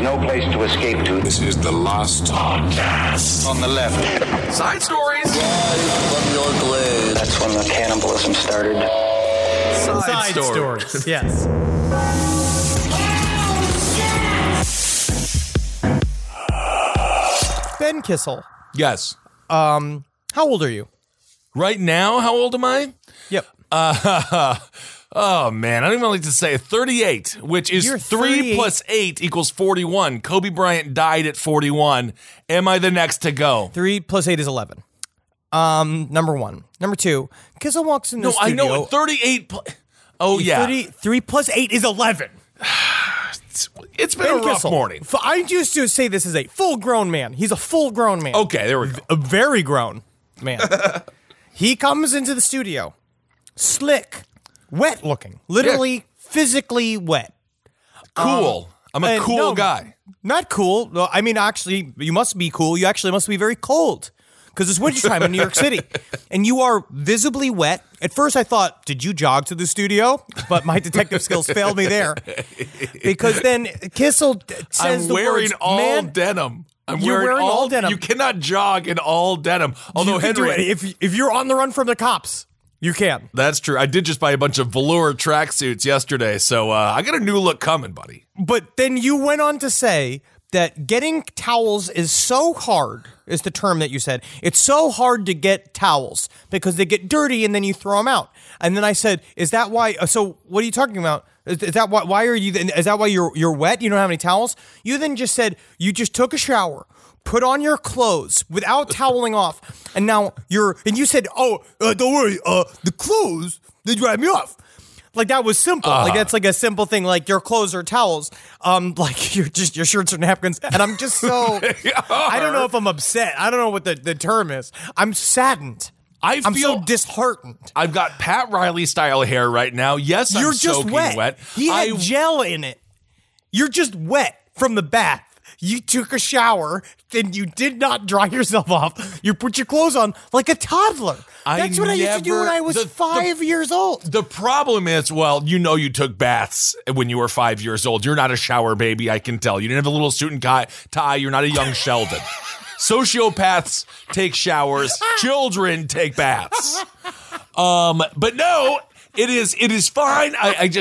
no place to escape to. This is the last podcast. On the left. Side stories. From your glade. That's when the cannibalism started. Side stories. Yes. Ben Kissel, Yes. how old are you? Right now, how old am I? Yep. Oh, man. I don't even like to say it. 38, which is You're 3 38. plus 8 equals 41. Kobe Bryant died at 41. Am I the next to go? 3 plus 8 is 11. Number one. Number two, Kissel walks in the No, I studio. know. 38. Oh, yeah. 3 plus 8 is 11. It's been Ben a rough Kissel. morning. I used to say this is a full-grown man. He's a full-grown man. Okay, there we go. A very grown man. He comes into the studio, slick, wet looking, literally physically wet. Cool. I'm a cool no, guy. Not cool. No, I mean, actually, you must be cool. You actually must be very cold because it's wintertime in New York City. And you are visibly wet. At first, I thought, did you jog to the studio? But my detective skills failed me there. Because then Kissel says I'm the wearing words, all man, denim. You're wearing all denim. You cannot jog in all denim. Although, you can do Henry, it. If you're on the run from the cops, you can. that's true. I did just buy a bunch of velour tracksuits yesterday, so I got a new look coming, buddy. But then you went on to say that getting towels is so hard, is the term that you said. It's so hard to get towels because they get dirty and then you throw them out. And then I said, is that why? So what are you talking about? Is that why are you? Is that why you're wet? You don't have any towels? You then just said you just took a shower, put on your clothes without toweling off, and now you said, don't worry, the clothes, they dry me off. Like that was simple. Like that's like a simple thing. Like your clothes are towels. Like your shirts are napkins. And I'm just so I don't know if I'm upset. I don't know what the term is. I'm saddened. I'm so disheartened. I've got Pat Riley style hair right now. Yes, You're I'm just soaking wet. He had gel in it. You're just wet from the bath. You took a shower, then you did not dry yourself off. You put your clothes on like a toddler. That's what I used to do when I was 5 years old. The problem is, well, you took baths when you were 5 years old. You're not a shower baby, I can tell. You didn't have a little suit and tie. You're not a young Sheldon. Sociopaths take showers. Children take baths. But no, it is fine.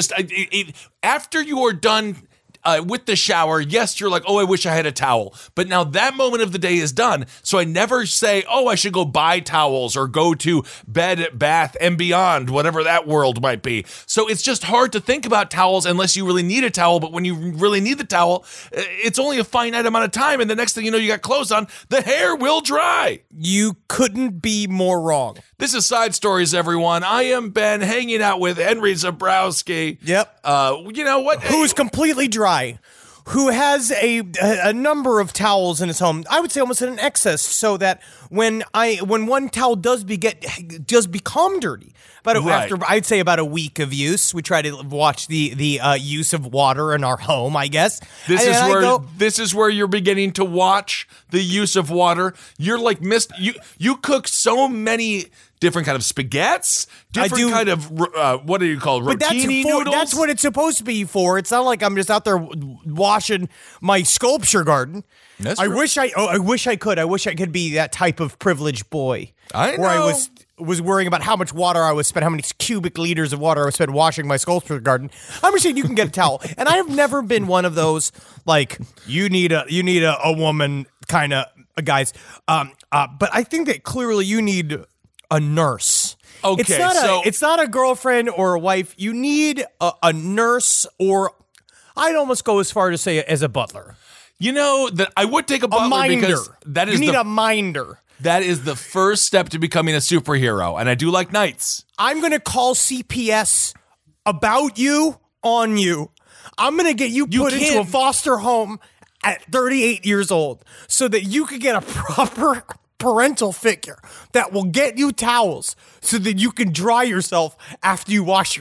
After you are done with the shower, yes, you're like, oh, I wish I had a towel. But now that moment of the day is done. So I never say, oh, I should go buy towels or go to Bed, Bath, and Beyond, whatever that world might be. So it's just hard to think about towels unless you really need a towel. But when you really need the towel, it's only a finite amount of time. And the next thing you know, you got clothes on, the hair will dry. You couldn't be more wrong. This is Side Stories, everyone. I am Ben, hanging out with Henry Zabrowski. Yep. You know what? Who's completely dry, who has a number of towels in his home. I would say almost in excess, so that when one towel does become dirty, but after I'd say about a week of use, we try to watch the use of water in our home. I guess this is where you're beginning to watch the use of water. You're like you cook so many different kind of spaghettis, different kind of what do you call rotini noodles? That's what it's supposed to be for. It's not like I'm just out there washing my sculpture garden. That's I true. wish I could. I wish I could be that type of privileged boy. I know. Where I was worrying about how much water I was spending, how many cubic liters of water I was spending washing my sculpture garden. I'm just saying you can get a towel, and I have never been one of those like you need a woman kind of guys. But I think that clearly you need a nurse. Okay, it's not a girlfriend or a wife. You need a nurse, or I'd almost go as far to say as a butler. You know that I would take a butler minder. because You need a minder. That is the first step to becoming a superhero, and I do like knights. I'm going to call CPS about you on you. I'm going to get you put into a foster home at 38 years old so that you can get a proper parental figure that will get you towels so that you can dry yourself after you wash yourself.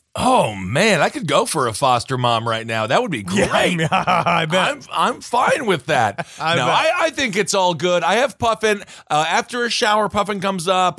Oh man, I could go for a foster mom right now. That would be great. I bet. I'm fine with that. I think it's all good. I have Puffin after a shower. Puffin comes up.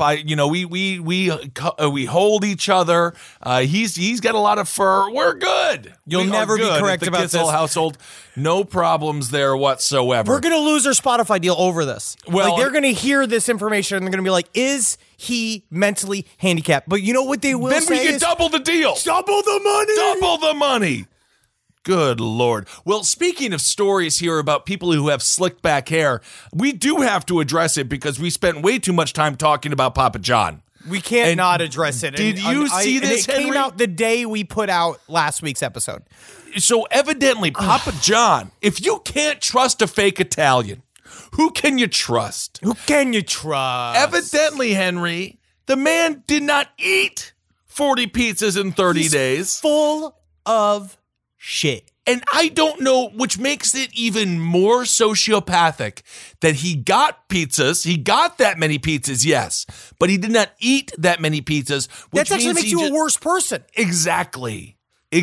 We hold each other. He's got a lot of fur. We're good. You'll never be correct about this. The Kissel household, no problems there whatsoever. We're gonna lose our Spotify deal over this. Well, they're gonna hear this information and they're gonna be like, "Is he mentally handicapped?" But you know what they will then say? Then we get double the deal. Double the money. Double the money. Good Lord. Well, speaking of stories here about people who have slicked back hair, we do have to address it because we spent way too much time talking about Papa John. We can't not address it. Did you see this, Henry? It came Henry? out the day we put out last week's episode. So evidently, Papa John, if you can't trust a fake Italian, who can you trust? Who can you trust? Evidently, Henry, the man did not eat 40 pizzas in 30 days. Full of shit. And I don't know, which makes it even more sociopathic that he got pizzas. He got that many pizzas, yes, but he did not eat that many pizzas. Which that actually makes you a worse person. Exactly.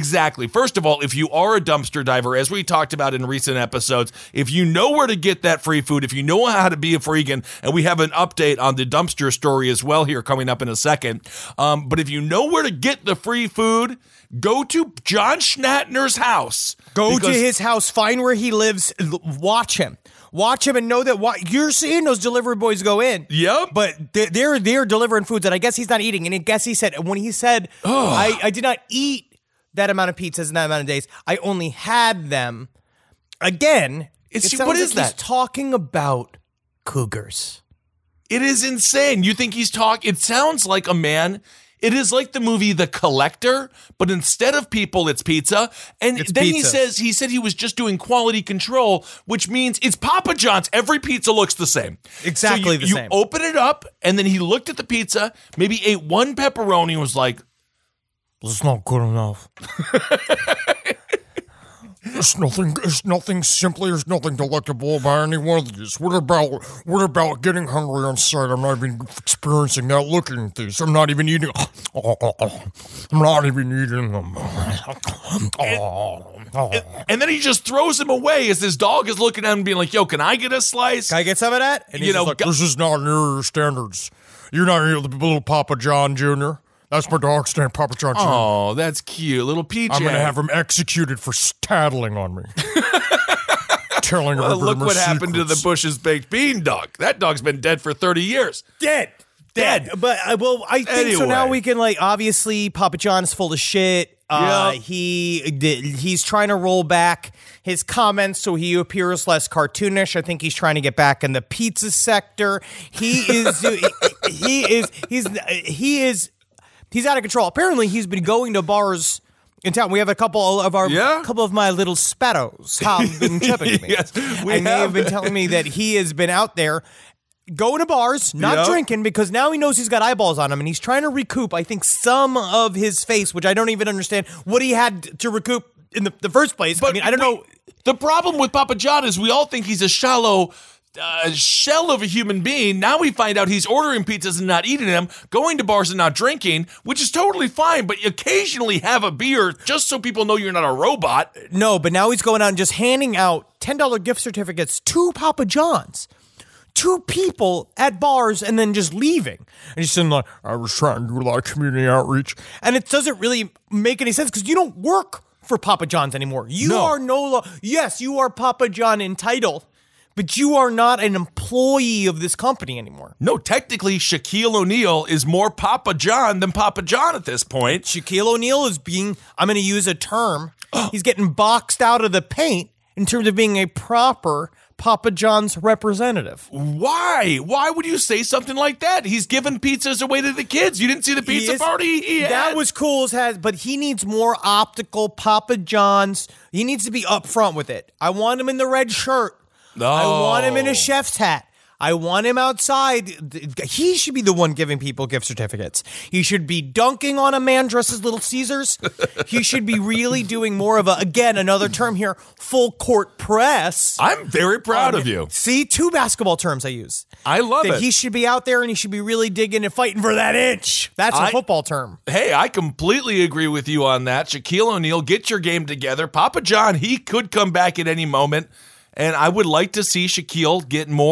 First of all, if you are a dumpster diver, as we talked about in recent episodes, if you know where to get that free food, if you know how to be a freegan, and we have an update on the dumpster story as well here coming up in a second, but if you know where to get the free food, go to John Schnattner's house. Go to his house, find where he lives, watch him. Watch him and know that you're seeing those delivery boys go in. Yep. But they're delivering food that I guess he's not eating. And I guess he said, when he said, I did not eat that amount of pizzas in that amount of days, I only had them. Again, what is that? He's talking about cougars. It is insane. You think he's talking? It sounds like a man. It is like the movie The Collector, but instead of people, it's pizza. And it's then pizza. he said he was just doing quality control, which means it's Papa John's. Every pizza looks the same. Exactly the same. You open it up, and then he looked at the pizza, maybe ate one pepperoni, and was like, "It's not good enough." It's nothing simply, there's nothing delectable about any one of these. What about getting hungry on sight? I'm not even experiencing that looking at these. I'm not even eating. I'm not even eating them. And then he just throws them away as his dog is looking at him and being like, yo, can I get a slice? Can I get some of that? And he's like, this is not near your standards. You're not near the little Papa John Jr. That's my dog's name, Papa John Jr. Oh, that's cute. Little PJ. I'm going to have him executed for tattling on me. Telling everybody look my what happened to secrets. the Bush's Baked Bean dog. That dog's been dead for 30 years. Dead. But I think so. Now we can obviously Papa John is full of shit. He's trying to roll back his comments so he appears less cartoonish. I think he's trying to get back in the pizza sector. He's out of control. Apparently, he's been going to bars in town. We have a couple of my little sparrows have been chipping me. Yes, they have been telling me that he has been out there going to bars, not drinking, because now he knows he's got eyeballs on him, and he's trying to recoup, I think, some of his face, which I don't even understand what he had to recoup in the first place. But I don't know. The problem with Papa John is we all think he's a shallow shell of a human being. Now we find out he's ordering pizzas and not eating them, going to bars and not drinking, which is totally fine, but you occasionally have a beer just so people know you're not a robot. No, but now he's going out and just handing out $10 gift certificates to Papa John's. To people at bars and then just leaving. And he's saying, I was trying to do a lot of community outreach. And it doesn't really make any sense because you don't work for Papa John's anymore. You are yes, you are Papa John entitled, but you are not an employee of this company anymore. No, technically, Shaquille O'Neal is more Papa John than Papa John at this point. Shaquille O'Neal is I'm going to use a term, he's getting boxed out of the paint in terms of being a proper Papa John's representative. Why? Why would you say something like that? He's giving pizzas away to the kids. You didn't see the pizza party he had? That was cool, but he needs more optical Papa John's. He needs to be upfront with it. I want him in the red shirt. I want him in a chef's hat. I want him outside. He should be the one giving people gift certificates. He should be dunking on a man dressed as Little Caesars. He should be really doing more of another term here, full court press. I'm very proud of you. See, 2 basketball terms I use. I love that it. He should be out there and he should be really digging and fighting for that inch. That's a football term. Hey, I completely agree with you on that. Shaquille O'Neal, get your game together. Papa John, he could come back at any moment. And I would like to see Shaquille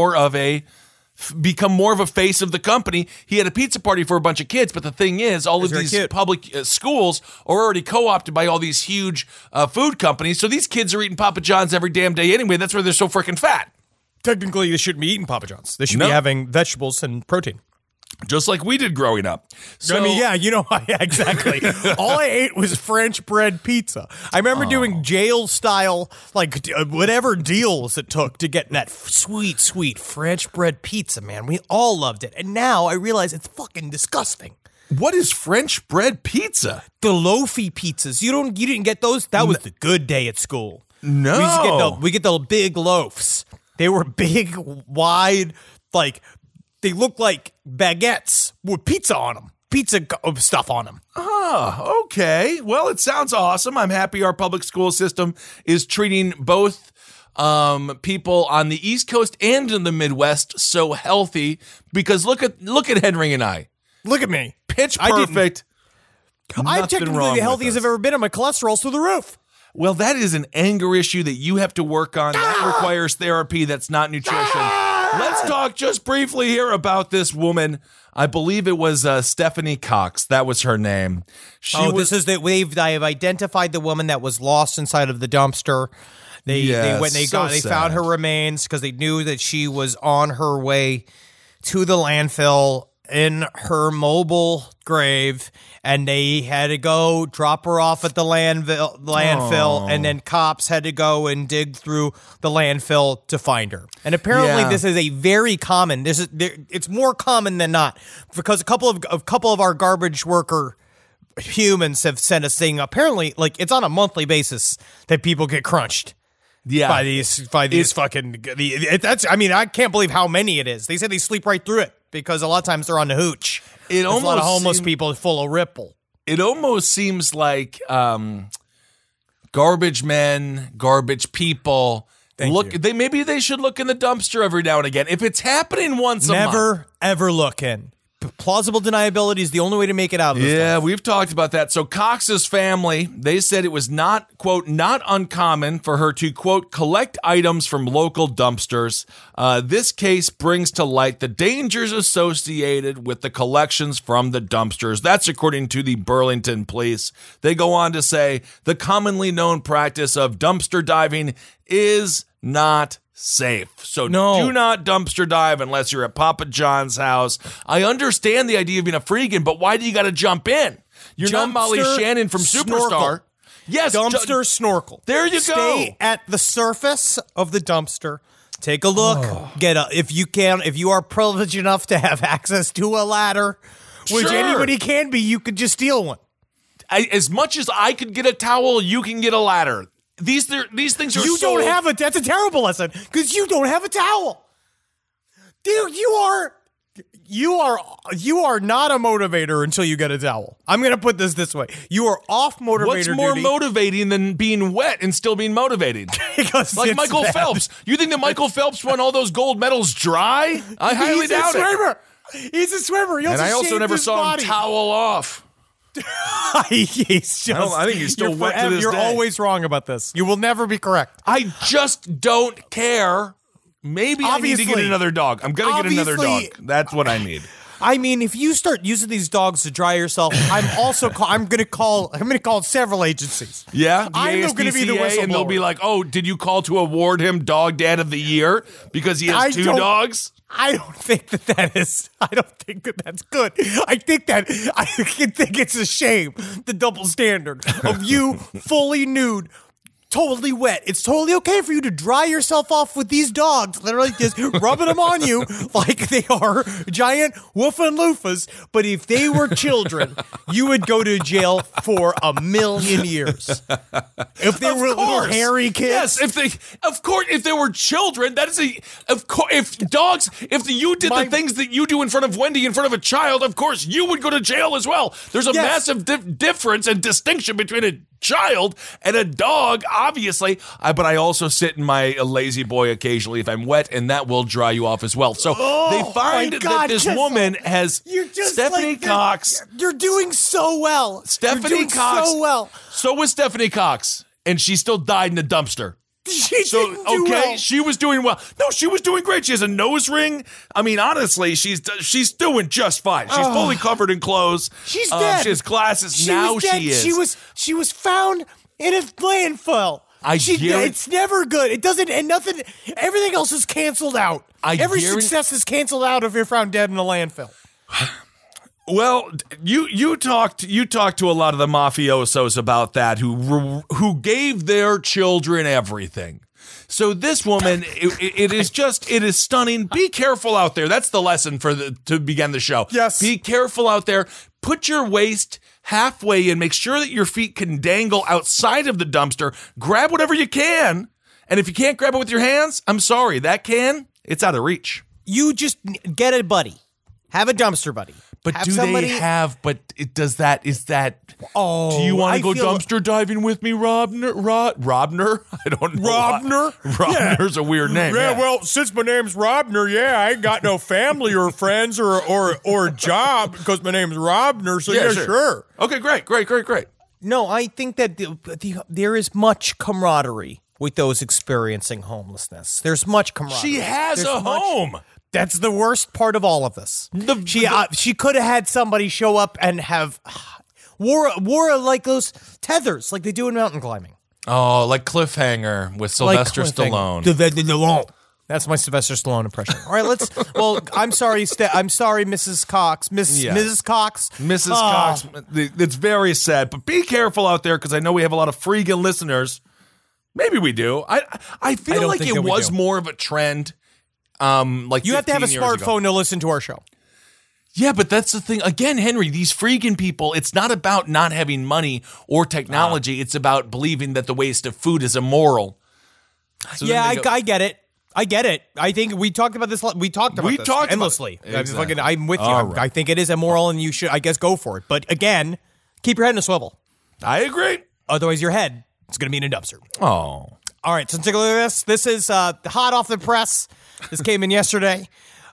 become more of a face of the company. He had a pizza party for a bunch of kids, but the thing is, all of these public schools are already co-opted by all these huge food companies. So these kids are eating Papa John's every damn day anyway. That's why they're so freaking fat. Technically, they shouldn't be eating Papa John's. They should be having vegetables and protein. Just like we did growing up. So, I mean, yeah, exactly. All I ate was French bread pizza. I remember doing jail style, like whatever deals it took to get that sweet, sweet French bread pizza, man. We all loved it. And now I realize it's fucking disgusting. What is French bread pizza? The loafy pizzas. You didn't get those? That was the good day at school. No. We get the big loaves. They were big, wide, like they look like baguettes with pizza on them. Pizza stuff on them. Oh, okay. Well, it sounds awesome. I'm happy our public school system is treating both people on the East Coast and in the Midwest so healthy. Because look at Henry and I. Look at me. Pitch perfect. I'm technically the healthiest I've ever been, and my cholesterol's through the roof. Well, that is an anger issue that you have to work on. That requires therapy. That's not nutrition. Let's talk just briefly here about this woman. I believe it was Stephanie Cox. That was her name. They've identified the woman that was lost inside of the dumpster. They found her remains because they knew that she was on her way to the landfill in her mobile grave, and they had to go drop her off at the landfill, and then cops had to go and dig through the landfill to find her. And apparently, this is a very common. It's more common than not, because a couple of our garbage worker humans have sent us saying apparently, like, it's on a monthly basis that people get crunched. Yeah, by these fucking. I can't believe how many it is. They say they sleep right through it because a lot of times they're on the hooch. There's a lot of homeless people full of Ripple. It almost seems like garbage men, garbage people. Maybe they should look in the dumpster every now and again. If it's happening once a month, never ever look in. Plausible deniability is the only way to make it out of this. Yeah, we've talked about that. So Cox's family, they said it was not, quote, not uncommon for her to, quote, collect items from local dumpsters. This case brings to light the dangers associated with the collections from the dumpsters. That's according to the Burlington Police. They go on to say the commonly known practice of dumpster diving is not safe. So do not dumpster dive unless you're at Papa John's house. I understand the idea of being a freegan, but why do you got to jump in? You're not Molly Shannon from snorkel. Superstar. Yes, dumpster snorkel. There you go. Stay at the surface of the dumpster. Take a look. If you are privileged enough to have access to a ladder, which anybody can be, you could just steal one. As much as I could get a towel, you can get a ladder. These things are. You don't have it. That's a terrible lesson because you don't have a towel, dude. You are not a motivator until you get a towel. I'm gonna put this way: you are off motivator. What's more motivating than being wet and still being motivating? Because like Michael Phelps. You think that Michael Phelps won all those gold medals dry? I highly doubt it. He's a swimmer. And I also never saw him towel off. I think he's still wet to this day. You're always wrong about this. You will never be correct. I just don't care. Maybe I need to get another dog. I'm going to get another dog. That's what I need. I mean, if you start using these dogs to dry yourself, I'm going to call several agencies. Yeah, I'm going to be the whistleblower. And they'll be like, "Oh, did you call to award him Dog Dad of the Year because he has two dogs?" I don't think that's good. I think it's a shame, the double standard of you fully nude totally wet. It's totally okay for you to dry yourself off with these dogs, literally just rubbing them on you like they are giant woofing loofahs. But if they were children, you would go to jail for 1,000,000 years. If they were little hairy kids. Yes, if they were children, that is if you did the things that you do in front of Wendy in front of a child, of course you would go to jail as well. There's a massive difference and distinction between a child and a dog, obviously. But I also sit in my lazy boy occasionally if I'm wet, and that will dry you off as well. So they find that this woman has Stephanie Cox. You're doing so well. Stephanie Cox. So well. So was Stephanie Cox, and she still died in a dumpster. She was doing well. No, she was doing great. She has a nose ring. I mean, honestly, she's doing just fine. She's fully covered in clothes. She's dead. She has glasses. She is. She was found in a landfill. It's never good. It doesn't, and nothing. Everything else is canceled out. Every success is canceled out if you're found dead in a landfill. Well, you talked to a lot of the mafiosos about that who gave their children everything. So this woman, it is stunning. Be careful out there. That's the lesson to begin the show. Yes. Be careful out there. Put your waist halfway in. Make sure that your feet can dangle outside of the dumpster. Grab whatever you can. And if you can't grab it with your hands, I'm sorry. It's out of reach. You just get a buddy. Have a dumpster buddy. But is that, do you want to go dumpster diving with me, Robner? Robner? I don't know. Robner? Robner's a weird name. Yeah, well, since my name's Robner, I ain't got no family or friends or job because my name's Robner, so sure. Okay, great. No, I think that there is much camaraderie with those experiencing homelessness. There's much camaraderie. She has a home. That's the worst part of all of this. She could have had somebody show up and have wore like those tethers like they do in mountain climbing. Oh, like Cliffhanger with Sylvester Stallone. That's my Sylvester Stallone impression. All right, I'm sorry, Mrs. Cox. Mrs. Cox. Mrs. Cox. It's very sad, but be careful out there because I know we have a lot of freaking listeners. Maybe we do. I feel like it was more of a trend. You have to have a smartphone to listen to our show. Yeah, but that's the thing. Again, Henry, these freaking people, it's not about not having money or technology. It's about believing that the waste of food is immoral. So I get it. I think we talked about this. We talked about this endlessly. Exactly. I'm with you. Right. I think it is immoral, and you should, I guess, go for it. But again, keep your head in a swivel. I agree. Otherwise, your head is going to be in a dumpster. Oh. All right, so take a look at this. This is hot off the press. This came in yesterday.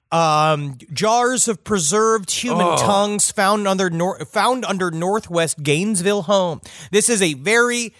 Jars of preserved human tongues found under Northwest Gainesville home. This is a very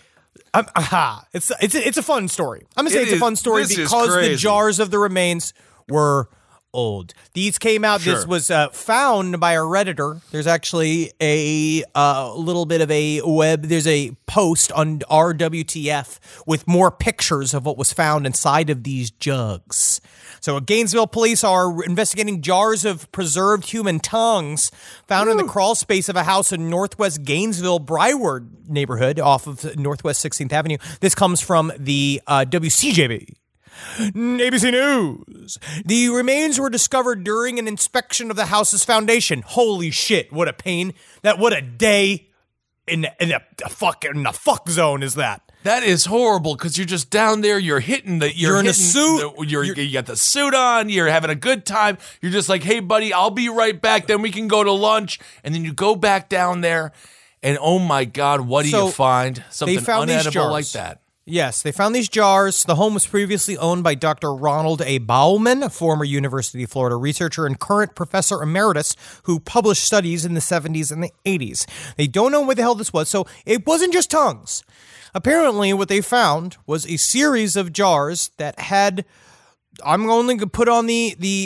it's a fun story. I'm gonna say it's a fun story because the jars of the remains were old. These came out. Sure. This was found by a Redditor. There's actually a little bit of a web. There's a post on RWTF with more pictures of what was found inside of these jugs. So Gainesville police are investigating jars of preserved human tongues found in the crawl space of a house in Northwest Gainesville, Broward neighborhood off of Northwest 16th Avenue. This comes from the WCJB. ABC News. The remains were discovered during an inspection of the house's foundation. Holy shit, what a pain. What a day in the fuck zone is that? That is horrible because you're just down there. You're hitting you're in a suit. You got the suit on. You're having a good time. You're just like, hey, buddy, I'll be right back. Then we can go to lunch. And then you go back down there. And oh my God, what do you find? Something unedible like that. Yes, they found these jars. The home was previously owned by Dr. Ronald A. Bauman, a former University of Florida researcher and current professor emeritus who published studies in the 70s and the 80s. They don't know what the hell this was, so it wasn't just tongues. Apparently, what they found was a series of jars that had. I'm only going to put on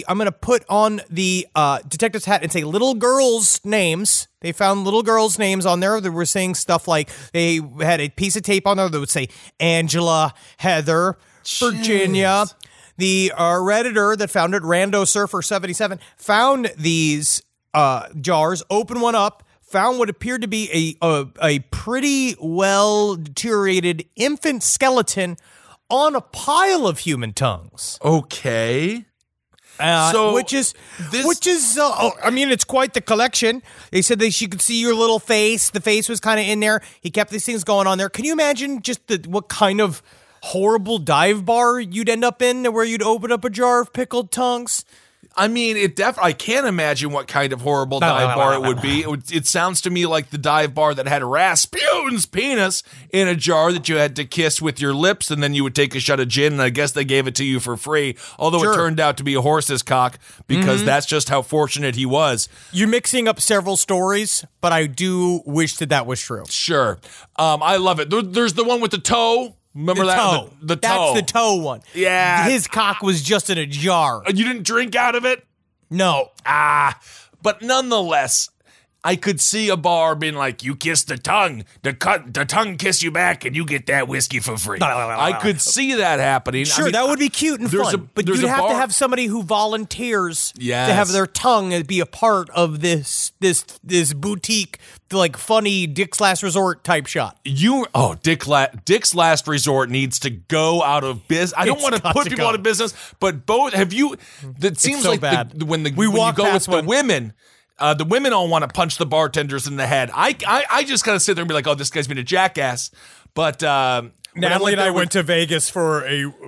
the detective's hat and say little girls' names. They found little girls' names on there that were saying stuff like they had a piece of tape on there that would say Angela, Heather, Virginia. The Redditor that found it, Rando Surfer 77, found these jars, opened one up, found what appeared to be a pretty well deteriorated infant skeleton on a pile of human tongues. Okay. Which is, I mean, it's quite the collection. They said that she could see your little face. The face was kind of in there. He kept these things going on there. Can you imagine just what kind of horrible dive bar you'd end up in where you'd open up a jar of pickled tongues? I mean, I can't imagine what kind of horrible dive bar it would be. It sounds to me like the dive bar that had Rasputin's penis in a jar that you had to kiss with your lips, and then you would take a shot of gin, and I guess they gave it to you for free, although it turned out to be a horse's cock, because that's just how fortunate he was. You're mixing up several stories, but I do wish that was true. Sure. I love it. There's the one with the toe. Remember the that? Toe. The toe. That's the toe one. Yeah. His cock was just in a jar. You didn't drink out of it? No. But nonetheless, I could see a bar being like, you kiss the tongue, the tongue kiss you back, and you get that whiskey for free. I could see that happening. Sure, I mean, that would be cute and fun. But you'd have to have somebody who volunteers to have their tongue be a part of this boutique, like funny Dick's Last Resort type shot. Dick's Last Resort needs to go out of business. I don't want to put people out of business, but both have you? That seems so like bad. When you go with the women. The women all want to punch the bartenders in the head. I just kind of sit there and be like, oh, this guy's been a jackass. But Natalie and I went to Vegas for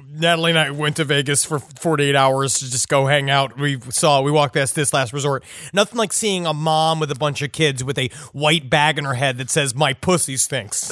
48 hours to just go hang out. We walked past This Last Resort. Nothing like seeing a mom with a bunch of kids with a white bag in her head that says, "My pussy stinks."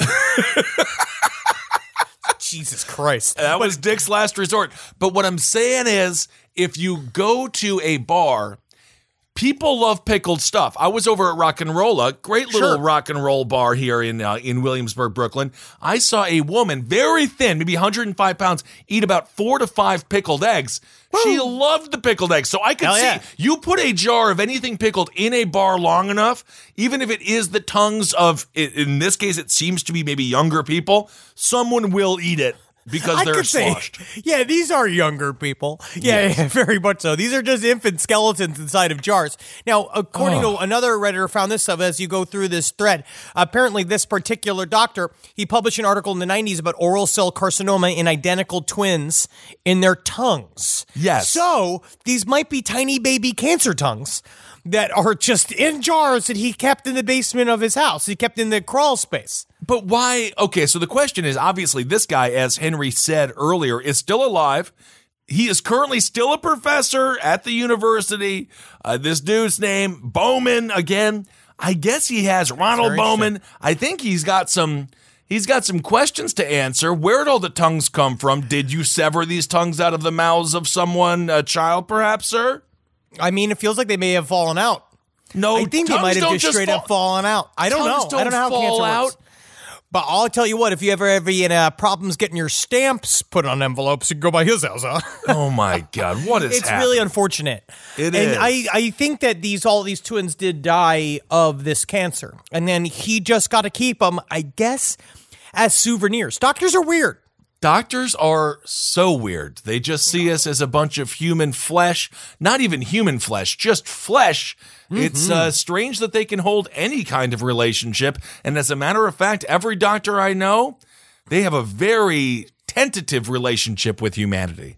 Jesus Christ. That was Dick's Last Resort. But what I'm saying is, if you go to a bar, people love pickled stuff. I was over at Rock and Rolla, great little rock and roll bar here in Williamsburg, Brooklyn. I saw a woman, very thin, maybe 105 pounds, eat about 4 to 5 pickled eggs. Woo. She loved the pickled eggs. So I could see, you put a jar of anything pickled in a bar long enough, even if it is the tongues of, in this case, it seems to be maybe younger people, someone will eat it. Because they're sloshed. Yeah, these are younger people. Yeah, very much so. These are just infant skeletons inside of jars. Now, according to another Redditor found this stuff as you go through this thread. Apparently, this particular doctor, he published an article in the 90s about oral cell carcinoma in identical twins in their tongues. Yes. So, these might be tiny baby cancer tongues that are just in jars that he kept in the basement of his house. He kept in the crawl space. But why? Okay, so the question is, obviously, this guy, as Henry said earlier, is still alive. He is currently still a professor at the university. This dude's name, Bowman, again. I guess he has Ronald Bowman. I think he's got some questions to answer. Where did all the tongues come from? Did you sever these tongues out of the mouths of someone, a child, perhaps, sir? I mean, it feels like they may have fallen out. No, I think they might have just straight up fallen out. I don't know. I don't know how cancer works. But I'll tell you what, if you ever have any problems getting your stamps put on envelopes, you can go by his house, huh? Oh my God, what is happening? It's really unfortunate. It is. And I think that all these twins did die of this cancer. And then he just got to keep them, I guess, as souvenirs. Doctors are weird. Doctors are so weird. They just see us as a bunch of human flesh, not even human flesh, just flesh. Mm-hmm. It's strange that they can hold any kind of relationship. And as a matter of fact, every doctor I know, they have a very tentative relationship with humanity.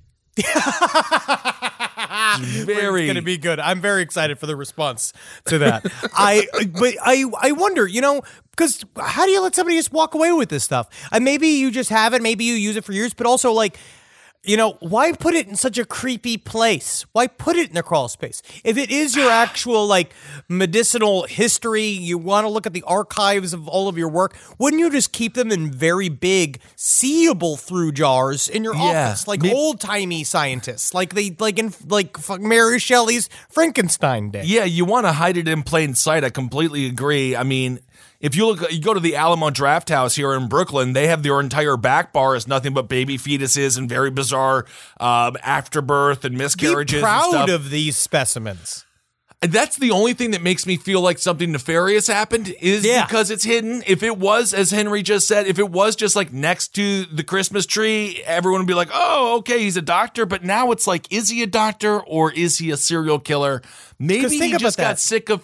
It's going to be good. I'm very excited for the response to that. I wonder, because how do you let somebody just walk away with this stuff? Maybe you just have it. Maybe you use it for years, but also why put it in such a creepy place? Why put it in the crawl space? If it is your actual medicinal history, you want to look at the archives of all of your work, wouldn't you just keep them in very big, seeable through jars in your office, old-timey scientists, like Mary Shelley's Frankenstein day? Yeah, you want to hide it in plain sight. I completely agree. I mean, if you go to the Alamo Draft House here in Brooklyn, they have their entire back bar is nothing but baby fetuses and very bizarre afterbirth and miscarriages. Be proud and stuff. of these specimens. That's the only thing that makes me feel like something nefarious happened is because it's hidden. If it was, as Henry just said, if it was just next to the Christmas tree, everyone would be like, oh, okay, he's a doctor. But now it's is he a doctor or is he a serial killer? Maybe he just got sick of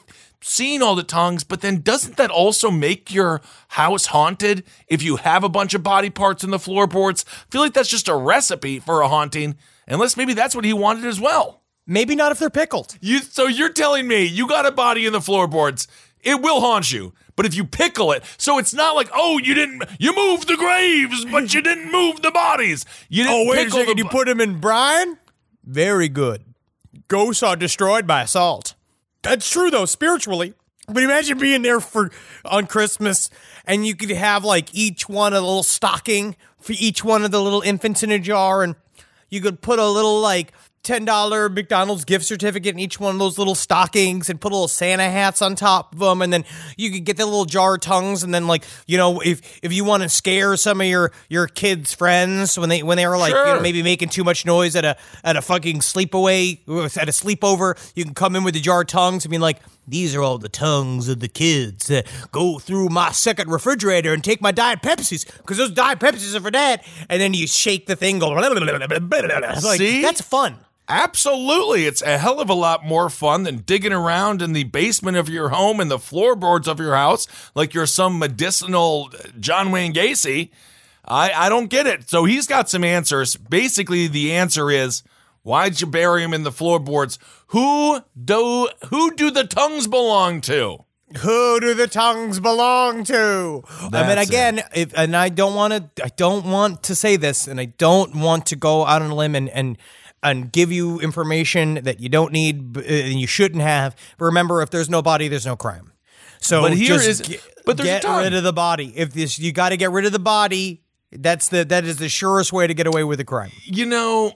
seeing all the tongues, but then doesn't that also make your house haunted if you have a bunch of body parts in the floorboards? I feel like that's just a recipe for a haunting, unless maybe that's what he wanted as well. Maybe not if they're pickled. So you're telling me you got a body in the floorboards, it will haunt you. But if you pickle it, so it's not like, oh, you moved the graves, but you didn't move the bodies. You didn't pickle you put them in brine? Very good. Ghosts are destroyed by salt. That's true, though, spiritually. But imagine being there on Christmas, and you could have, like, each one a little stocking for each one of the little infants in a jar, and you could put a little, like, $10 McDonald's gift certificate in each one of those little stockings and put little Santa hats on top of them. And then you could get the little jar of tongues. And then, like, you know, if you want to scare some of your kids' friends when they were like, sure, you know, maybe making too much noise at a fucking sleepover, you can come in with the jar of tongues and be like, these are all the tongues of the kids that go through my second refrigerator and take my Diet Pepsis, because those Diet Pepsis are for Dad. And then you shake the thing, go, like, see? That's fun. Absolutely. It's a hell of a lot more fun than digging around in the basement of your home and the floorboards of your house like you're some medicinal John Wayne Gacy. I don't get it. So he's got some answers. Basically, the answer is, why'd you bury him in the floorboards? Who do the tongues belong to? Who do the tongues belong to? I mean, again, I don't want to say this, and I don't want to go out on a limb and give you information that you don't need and you shouldn't have. But remember, if there's no body, there's no crime. So but get rid of the body. If you got to get rid of the body, that is the surest way to get away with the crime. You know,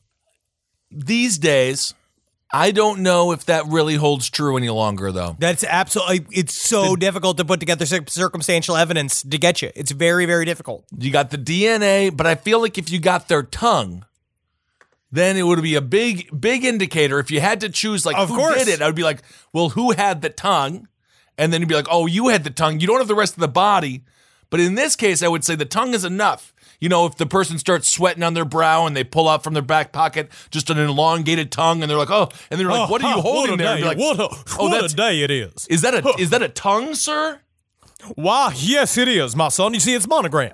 these days, I don't know if that really holds true any longer, though. That's absolutely, it's so difficult to put together circumstantial evidence to get you. It's very, very difficult. You got the DNA, but I feel like if you got their tongue, then it would be a big indicator. If you had to choose, like, who did it, I would be like, well, who had the tongue? And then you'd be like, oh, you had the tongue. You don't have the rest of the body. But in this case, I would say the tongue is enough. You know, if the person starts sweating on their brow and they pull out from their back pocket just an elongated tongue, and they're like, oh, and they're like, what are you holding there? And you're like, what a day it is. Is that a tongue, sir? Why, yes, it is, my son. You see, it's monogrammed.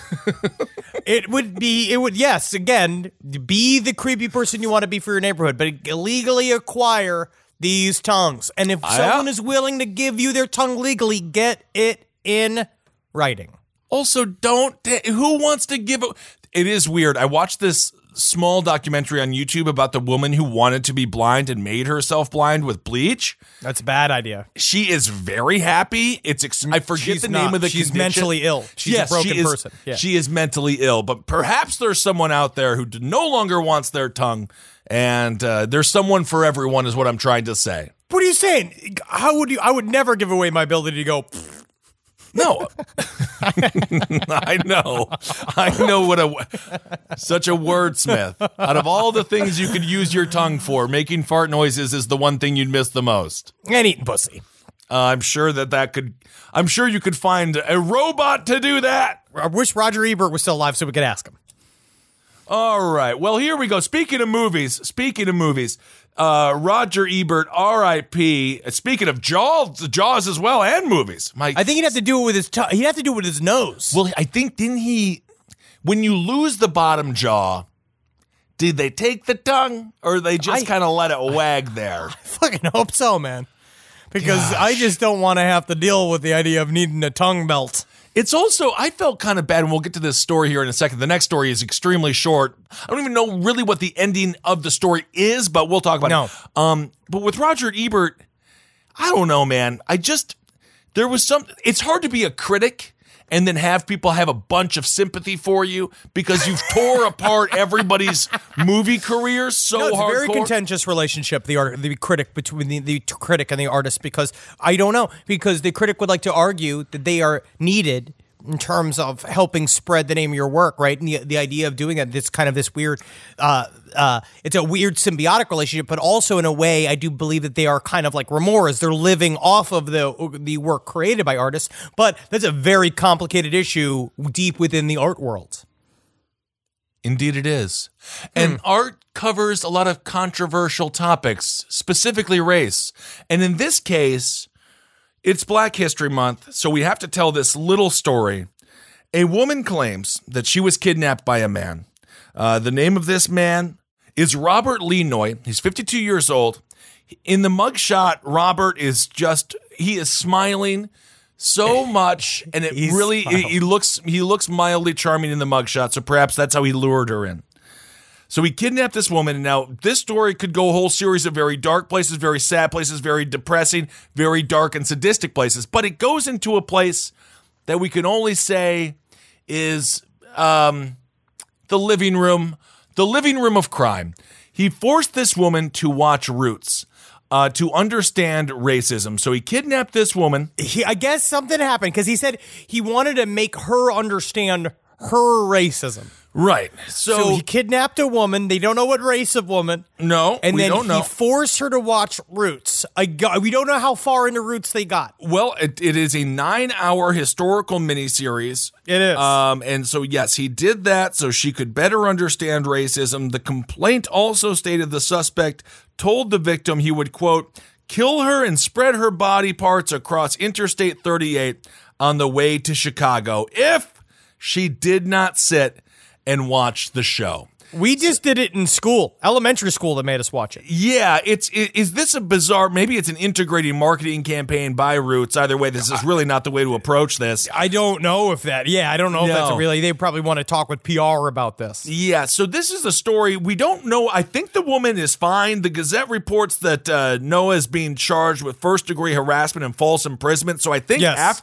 Yes, again, be the creepy person you want to be for your neighborhood, but illegally acquire these tongues. And if someone is willing to give you their tongue legally, get it in writing. Also, who wants to give it? It is weird. I watched this small documentary on YouTube about the woman who wanted to be blind and made herself blind with bleach. That's a bad idea. She is very happy. I forget the name of the She's condition. mentally ill. She's a broken person. Yeah. She is mentally ill, but perhaps there's someone out there who no longer wants their tongue, and there's someone for everyone is what I'm trying to say. What are you saying? I would never give away my ability to go... No, I know what such a wordsmith. Out of all the things you could use your tongue for, making fart noises is the one thing you'd miss the most. And eating pussy. I'm sure I'm sure you could find a robot to do that. I wish Roger Ebert was still alive so we could ask him. All right. Well, here we go. Speaking of movies, Roger Ebert, R.I.P. Speaking of Jaws as well, and movies. I think he'd have to do it with his tongue. He'd have to do it with his nose. Well, I think, didn't he, when you lose the bottom jaw, did they take the tongue, or they just kind of let it wag there? I fucking hope so, man. Because I just don't want to have to deal with the idea of needing a tongue belt. It's also, I felt kind of bad, and we'll get to this story here in a second. The next story is extremely short. I don't even know really what the ending of the story is, but we'll talk about it. But with Roger Ebert, I don't know, man. There was it's hard to be a critic and then have people have a bunch of sympathy for you because you've tore apart everybody's movie career so hardcore. It's a very contentious relationship, the critic between the critic and the artist, because I don't know, because the critic would like to argue that they are needed in terms of helping spread the name of your work, right? And the idea of doing that, it's kind of this weird, it's a weird symbiotic relationship, but also in a way, I do believe that they are kind of like remorse. They're living off of the work created by artists, but that's a very complicated issue deep within the art world. Indeed it is. And art covers a lot of controversial topics, specifically race. And in this case, It's Black History Month, so we have to tell this little story. A woman claims that she was kidnapped by a man. The name of this man is Robert Lenoy. He's 52 years old. In the mugshot, Robert is he is smiling so much, and he looks mildly charming in the mugshot, so perhaps that's how he lured her in. So he kidnapped this woman, and now this story could go a whole series of very dark places, very sad places, very depressing, very dark and sadistic places, but it goes into a place that we can only say is the living room of crime. He forced this woman to watch Roots. To understand racism. So he kidnapped this woman. I guess something happened because he said he wanted to make her understand her racism. Right. So he kidnapped a woman. They don't know what race of woman. No, and we then don't know. He forced her to watch Roots. We don't know how far into Roots they got. Well, it is a 9-hour historical miniseries. It is. And so, yes, he did that so she could better understand racism. The complaint also stated the suspect told the victim he would, quote, kill her and spread her body parts across Interstate 38 on the way to Chicago if she did not sit and watch the show. We just did it in school, elementary school, that made us watch it. Yeah, is this a bizarre, maybe it's an integrating marketing campaign by Roots. Either way, this is really not the way to approach this. I don't know if that, I don't know if that's really, they probably want to talk with PR about this. Yeah, so this is a story, we don't know, I think the woman is fine. The Gazette reports that Noah is being charged with first-degree harassment and false imprisonment, so I think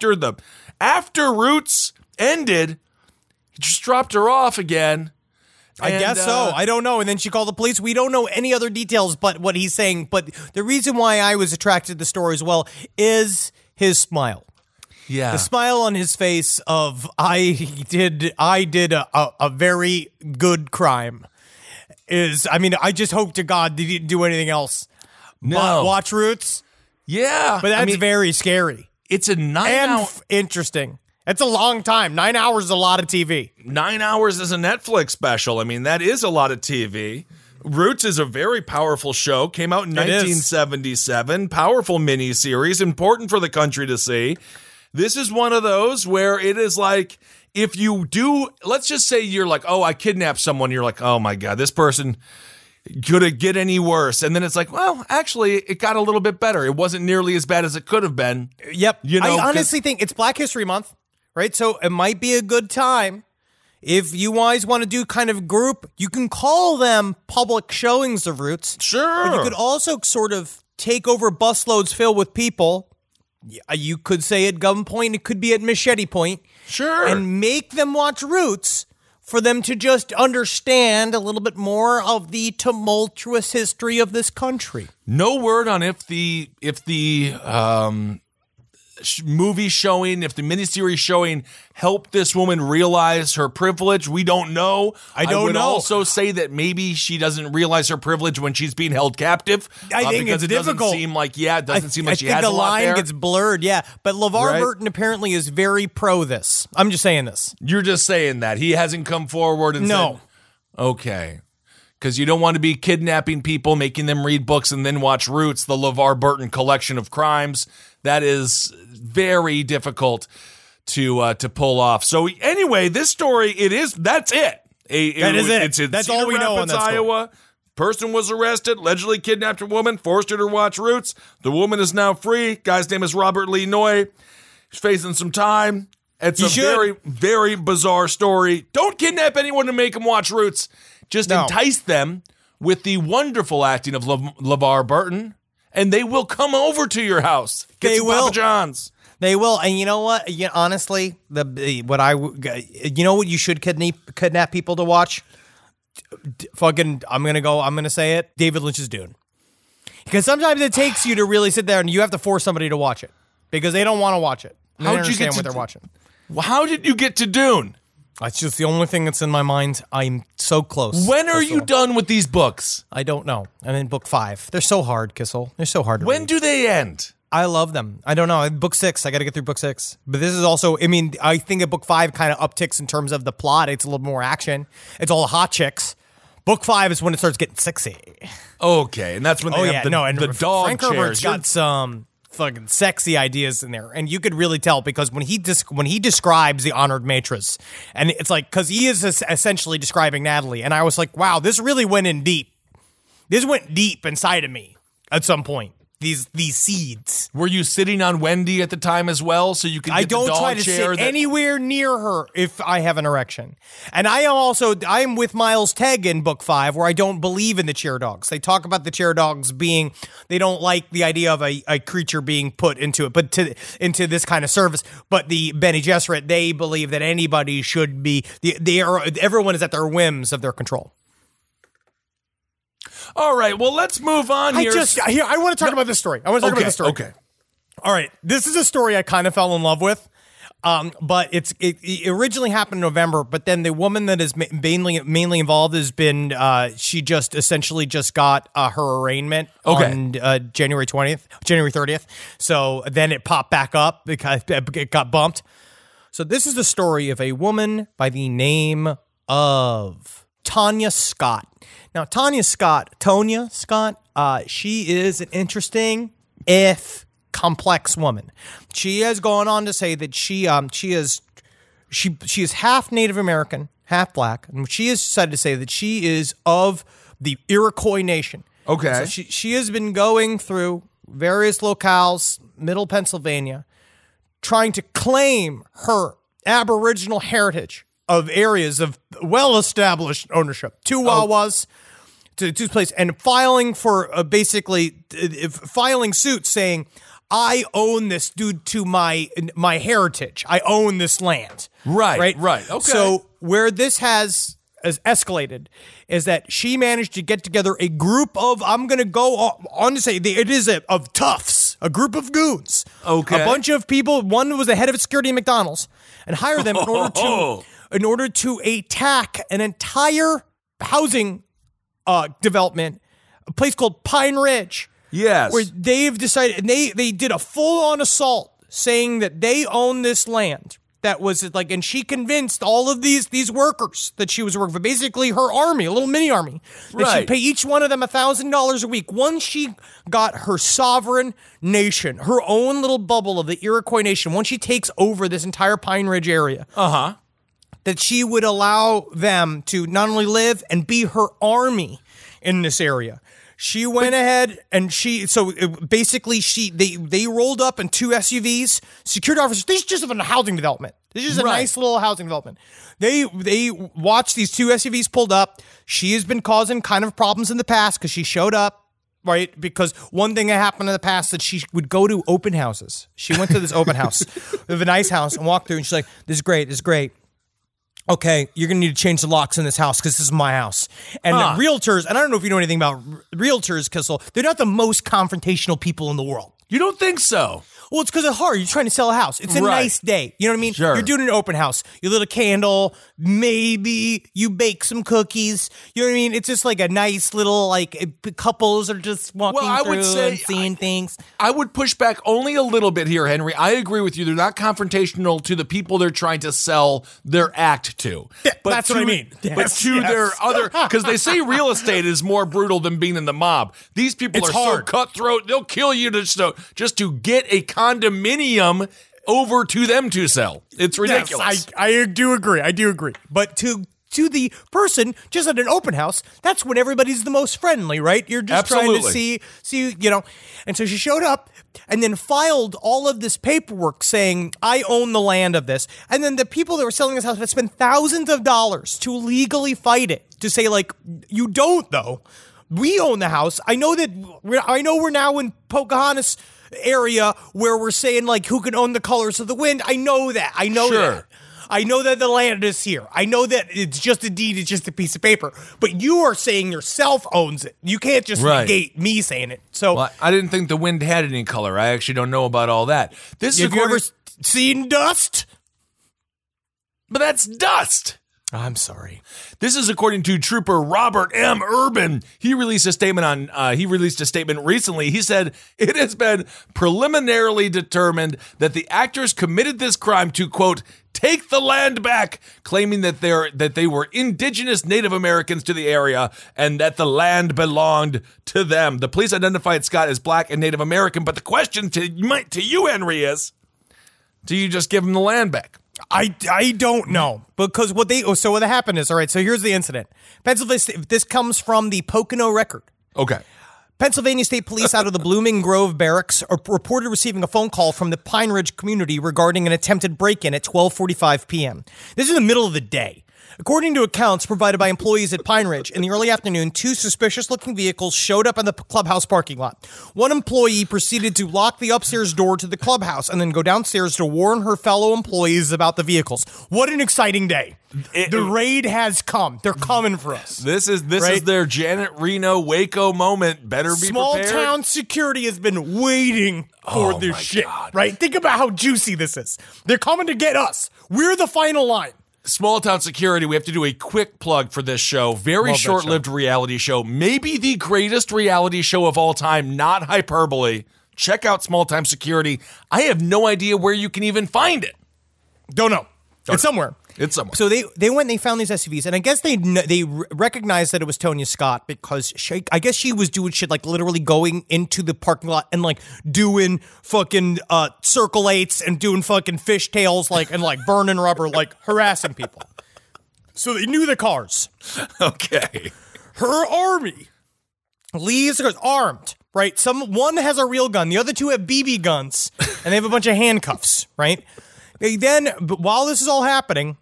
after Roots ended, he just dropped her off again. I guess so. I don't know. And then she called the police. We don't know any other details but what he's saying. But the reason why I was attracted to the story as well is his smile. Yeah. The smile on his face of I did a very good crime. I just hope to God he didn't do anything else. No. But watch Roots. Yeah. But that's very scary. It's a 9-hour. Interesting. It's a long time. 9 hours is a lot of TV. 9 hours is a Netflix special. I mean, that is a lot of TV. Roots is a very powerful show. Came out in 1977. Powerful miniseries. Important for the country to see. This is one of those where it is like, if you do, let's just say you're like, oh, I kidnapped someone. You're like, oh my God, this person, could it get any worse? And then it's like, well, actually, it got a little bit better. It wasn't nearly as bad as it could have been. Yep. I honestly think it's Black History Month. Right, so it might be a good time if you guys want to do kind of group. You can call them public showings of Roots. Sure. But you could also sort of take over busloads filled with people. You could say at gunpoint. It could be at machete point. Sure. And make them watch Roots for them to just understand a little bit more of the tumultuous history of this country. No word on if the movie showing, if the miniseries showing helped this woman realize her privilege. We don't know. I would also say that maybe she doesn't realize her privilege when she's being held captive. I think because it's it difficult. Doesn't seem like, she has a lot there. I think the line gets blurred, But LeVar Burton apparently is very pro this. I'm just saying this. You're just saying that. He hasn't come forward and said, okay. Because you don't want to be kidnapping people, making them read books, and then watch Roots, the LeVar Burton collection of crimes. That is very difficult to pull off. So anyway, this story, that's it. It's in that's Cedar all we know on Rapids, that story. Iowa. Person was arrested, allegedly kidnapped a woman, forced her to watch Roots. The woman is now free. Guy's name is Robert Lenoy. He's facing some time. It's very, very bizarre story. Don't kidnap anyone to make them watch Roots. Just entice them with the wonderful acting of LeVar Burton, and they will come over to your house. Get some Papa John's. They will, and you know what? Honestly, you know what you should kidnap people to watch? I'm gonna say it. David Lynch's Dune, because sometimes it takes you to really sit there, and you have to force somebody to watch it because they don't want to watch it. They don't understand what they're watching. Well, how did you get to Dune? That's just the only thing that's in my mind. I'm so close. When are you done with these books? I don't know. I'm in book 5. They're so hard, Kissel. They're so hard to read. When do they end? I love them. I don't know. Book 6. I got to get through book 6. But this is also, I think at book 5 kind of upticks in terms of the plot. It's a little more action. It's all hot chicks. Book 5 is when it starts getting sexy. Okay, and that's when they have the dog Frank chairs. Herbert's got some fucking sexy ideas in there, and you could really tell because when he describes the honored mattress, and it's like because he is essentially describing Natalie, and I was like, wow, this really went in deep. This went deep inside of me at some point. These seeds. Were you sitting on Wendy at the time as well, so you could? Get I don't the dog try to chair sit anywhere near her if I have an erection. And I'm with Miles Tegg in book 5, where I don't believe in the chair dogs. They talk about the chair dogs they don't like the idea of a creature being put into it, but into this kind of service. But the Bene Gesserit, they believe that anybody should be. Everyone is at their whims of their control. All right, well, let's move on here. I want to talk about this story. I want to talk about this story. Okay. All right. This is a story I kind of fell in love with. But it originally happened in November, but then the woman that is mainly involved has been, she just essentially just got her arraignment on January 30th. So then it popped back up because it got bumped. So this is the story of a woman by the name of Tonya Scott. Now, Tonya Scott, she is an interesting, if complex woman. She has gone on to say that she is half Native American, half black, and she has decided to say that she is of the Iroquois Nation. Okay. So she has been going through various locales, middle Pennsylvania, trying to claim her Aboriginal heritage of areas of well-established ownership. Two Wawas, to two places, and filing for filing suit saying, I own this due to my heritage. I own this land. Right. Okay. So where this has escalated is that she managed to get together a group of, I'm going to go on to say, it is of toughs, a group of goons. Okay. A bunch of people. One was the head of security at McDonald's, and hire them in order to attack an entire housing development, a place called Pine Ridge. Yes. Where they've decided, and they did a full-on assault saying that they own this land. That was like, and she convinced all of these workers that she was working for, basically her army, a little mini army, that she'd pay each one of them $1,000 a week. Once she got her sovereign nation, her own little bubble of the Iroquois Nation, once she takes over this entire Pine Ridge area, that she would allow them to not only live and be her army in this area. She went ahead and they rolled up in 2 SUVs, security officers. This is just a housing development. This is a nice little housing development. They watched these 2 SUVs pulled up. She has been causing kind of problems in the past because she showed up, right? Because one thing that happened in the past that she would go to open houses. She went to this open house of a nice house and walked through and she's like, this is great. Okay, you're going to need to change the locks in this house because this is my house. And the realtors, and I don't know if you know anything about realtors, Kissel, they're not the most confrontational people in the world. You don't think so? Well, it's because it's hard. You're trying to sell a house. It's a nice day. You know what I mean? Sure. You're doing an open house. You lit a candle. Maybe you bake some cookies. You know what I mean? It's just like a nice little, couples are just walking through and seeing things. I would push back only a little bit here, Henry. I agree with you. They're not confrontational to the people they're trying to sell their act to. But that's what I mean. But their other, because they say real estate is more brutal than being in the mob. These people are so cutthroat. They'll kill you just to get a condominium over to them to sell. It's ridiculous. Yes, I do agree. But to the person just at an open house, that's when everybody's the most friendly, right? You're just trying to see, And so she showed up and then filed all of this paperwork saying, I own the land of this. And then the people that were selling this house had spent thousands of dollars to legally fight it, to say, you don't, though. We own the house. I know we're now in Pocahontas area where we're saying who can own the colors of the wind. I know that. I know that the land is here. I know that it's just a deed. It's just a piece of paper. But you are saying yourself owns it. You can't just negate me saying it. So I didn't think the wind had any color. I actually don't know about all that. Have you ever seen dust? But that's dust. I'm sorry. This is according to Trooper Robert M. Urban. He released a statement recently. He said it has been preliminarily determined that the actors committed this crime to, quote, take the land back, claiming that they were indigenous Native Americans to the area and that the land belonged to them. The police identified Scott as black and Native American, but the question to you, Henry, is, do you just give him the land back? I don't know, because what happened is, all right, so here's the incident. Pennsylvania, this comes from the Pocono Record. Okay. Pennsylvania State Police out of the Blooming Grove Barracks reported receiving a phone call from the Pine Ridge community regarding an attempted break-in at 12:45 p.m. This is in the middle of the day. According to accounts provided by employees at Pine Ridge, in the early afternoon, 2 suspicious-looking vehicles showed up in the clubhouse parking lot. One employee proceeded to lock the upstairs door to the clubhouse and then go downstairs to warn her fellow employees about the vehicles. What an exciting day. The raid has come. They're coming for us. This is their Janet Reno Waco moment. Better be prepared. Small town security has been waiting for this shit, right? Think about how juicy this is. They're coming to get us. We're the final line. Small Town Security, we have to do a quick plug for this show. Very short-lived reality show. Maybe the greatest reality show of all time, not hyperbole. Check out Small Town Security. I have no idea where you can even find it. Don't know. It's somewhere. It's somewhere. So they went and they found these SUVs, and I guess they recognized that it was Tonya Scott because I guess she was doing shit like literally going into the parking lot and like doing fucking circle eights and doing fucking fishtails and burning rubber, like harassing people. So they knew the cars. Okay. Her army leaves the cars armed, right? One has a real gun, the other 2 have BB guns, and they have a bunch of handcuffs, right? They then, while this is all happening,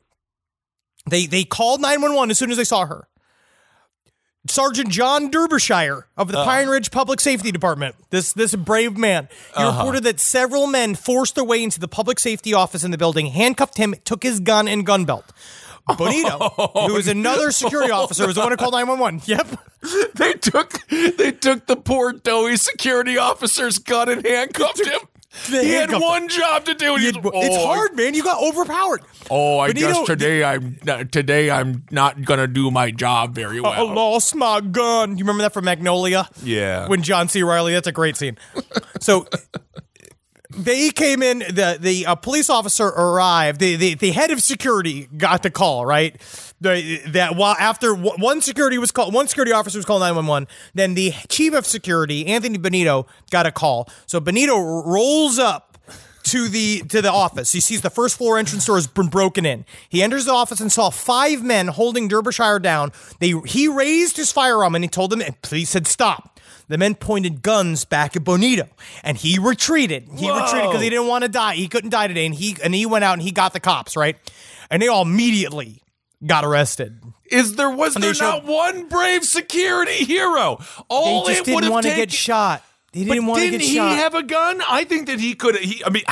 they called 911 as soon as they saw her. Sergeant John Derbyshire of the Pine Ridge Public Safety Department, this brave man, he reported that several men forced their way into the public safety office in the building, handcuffed him, took his gun and gun belt. Bonito, who was another security officer, was the one who called 911. Yep. They took the poor doughy security officer's gun and handcuffed him. He had one job to do. It's hard, man. You got overpowered. I guess today I'm not gonna do my job very well. I lost my gun. You remember that from Magnolia? Yeah. When John C. Reilly. That's a great scene. So they came in. The police officer arrived. The head of security got the call. Right. After one security officer was called 911, then the chief of security, Anthony Bonito, got a call. So Bonito rolls up to the office. He sees the first floor entrance door has been broken in. He enters the office and saw 5 men holding Derbyshire down. He raised his firearm and he told them, and police said stop. The men pointed guns back at Bonito, and he retreated. He retreated because he didn't want to die. He couldn't die today, and he went out and he got the cops, right? And they all immediately got arrested. Was there not one brave security hero? They just didn't want to get shot. They didn't want to get shot. Didn't he have a gun? I think that he could.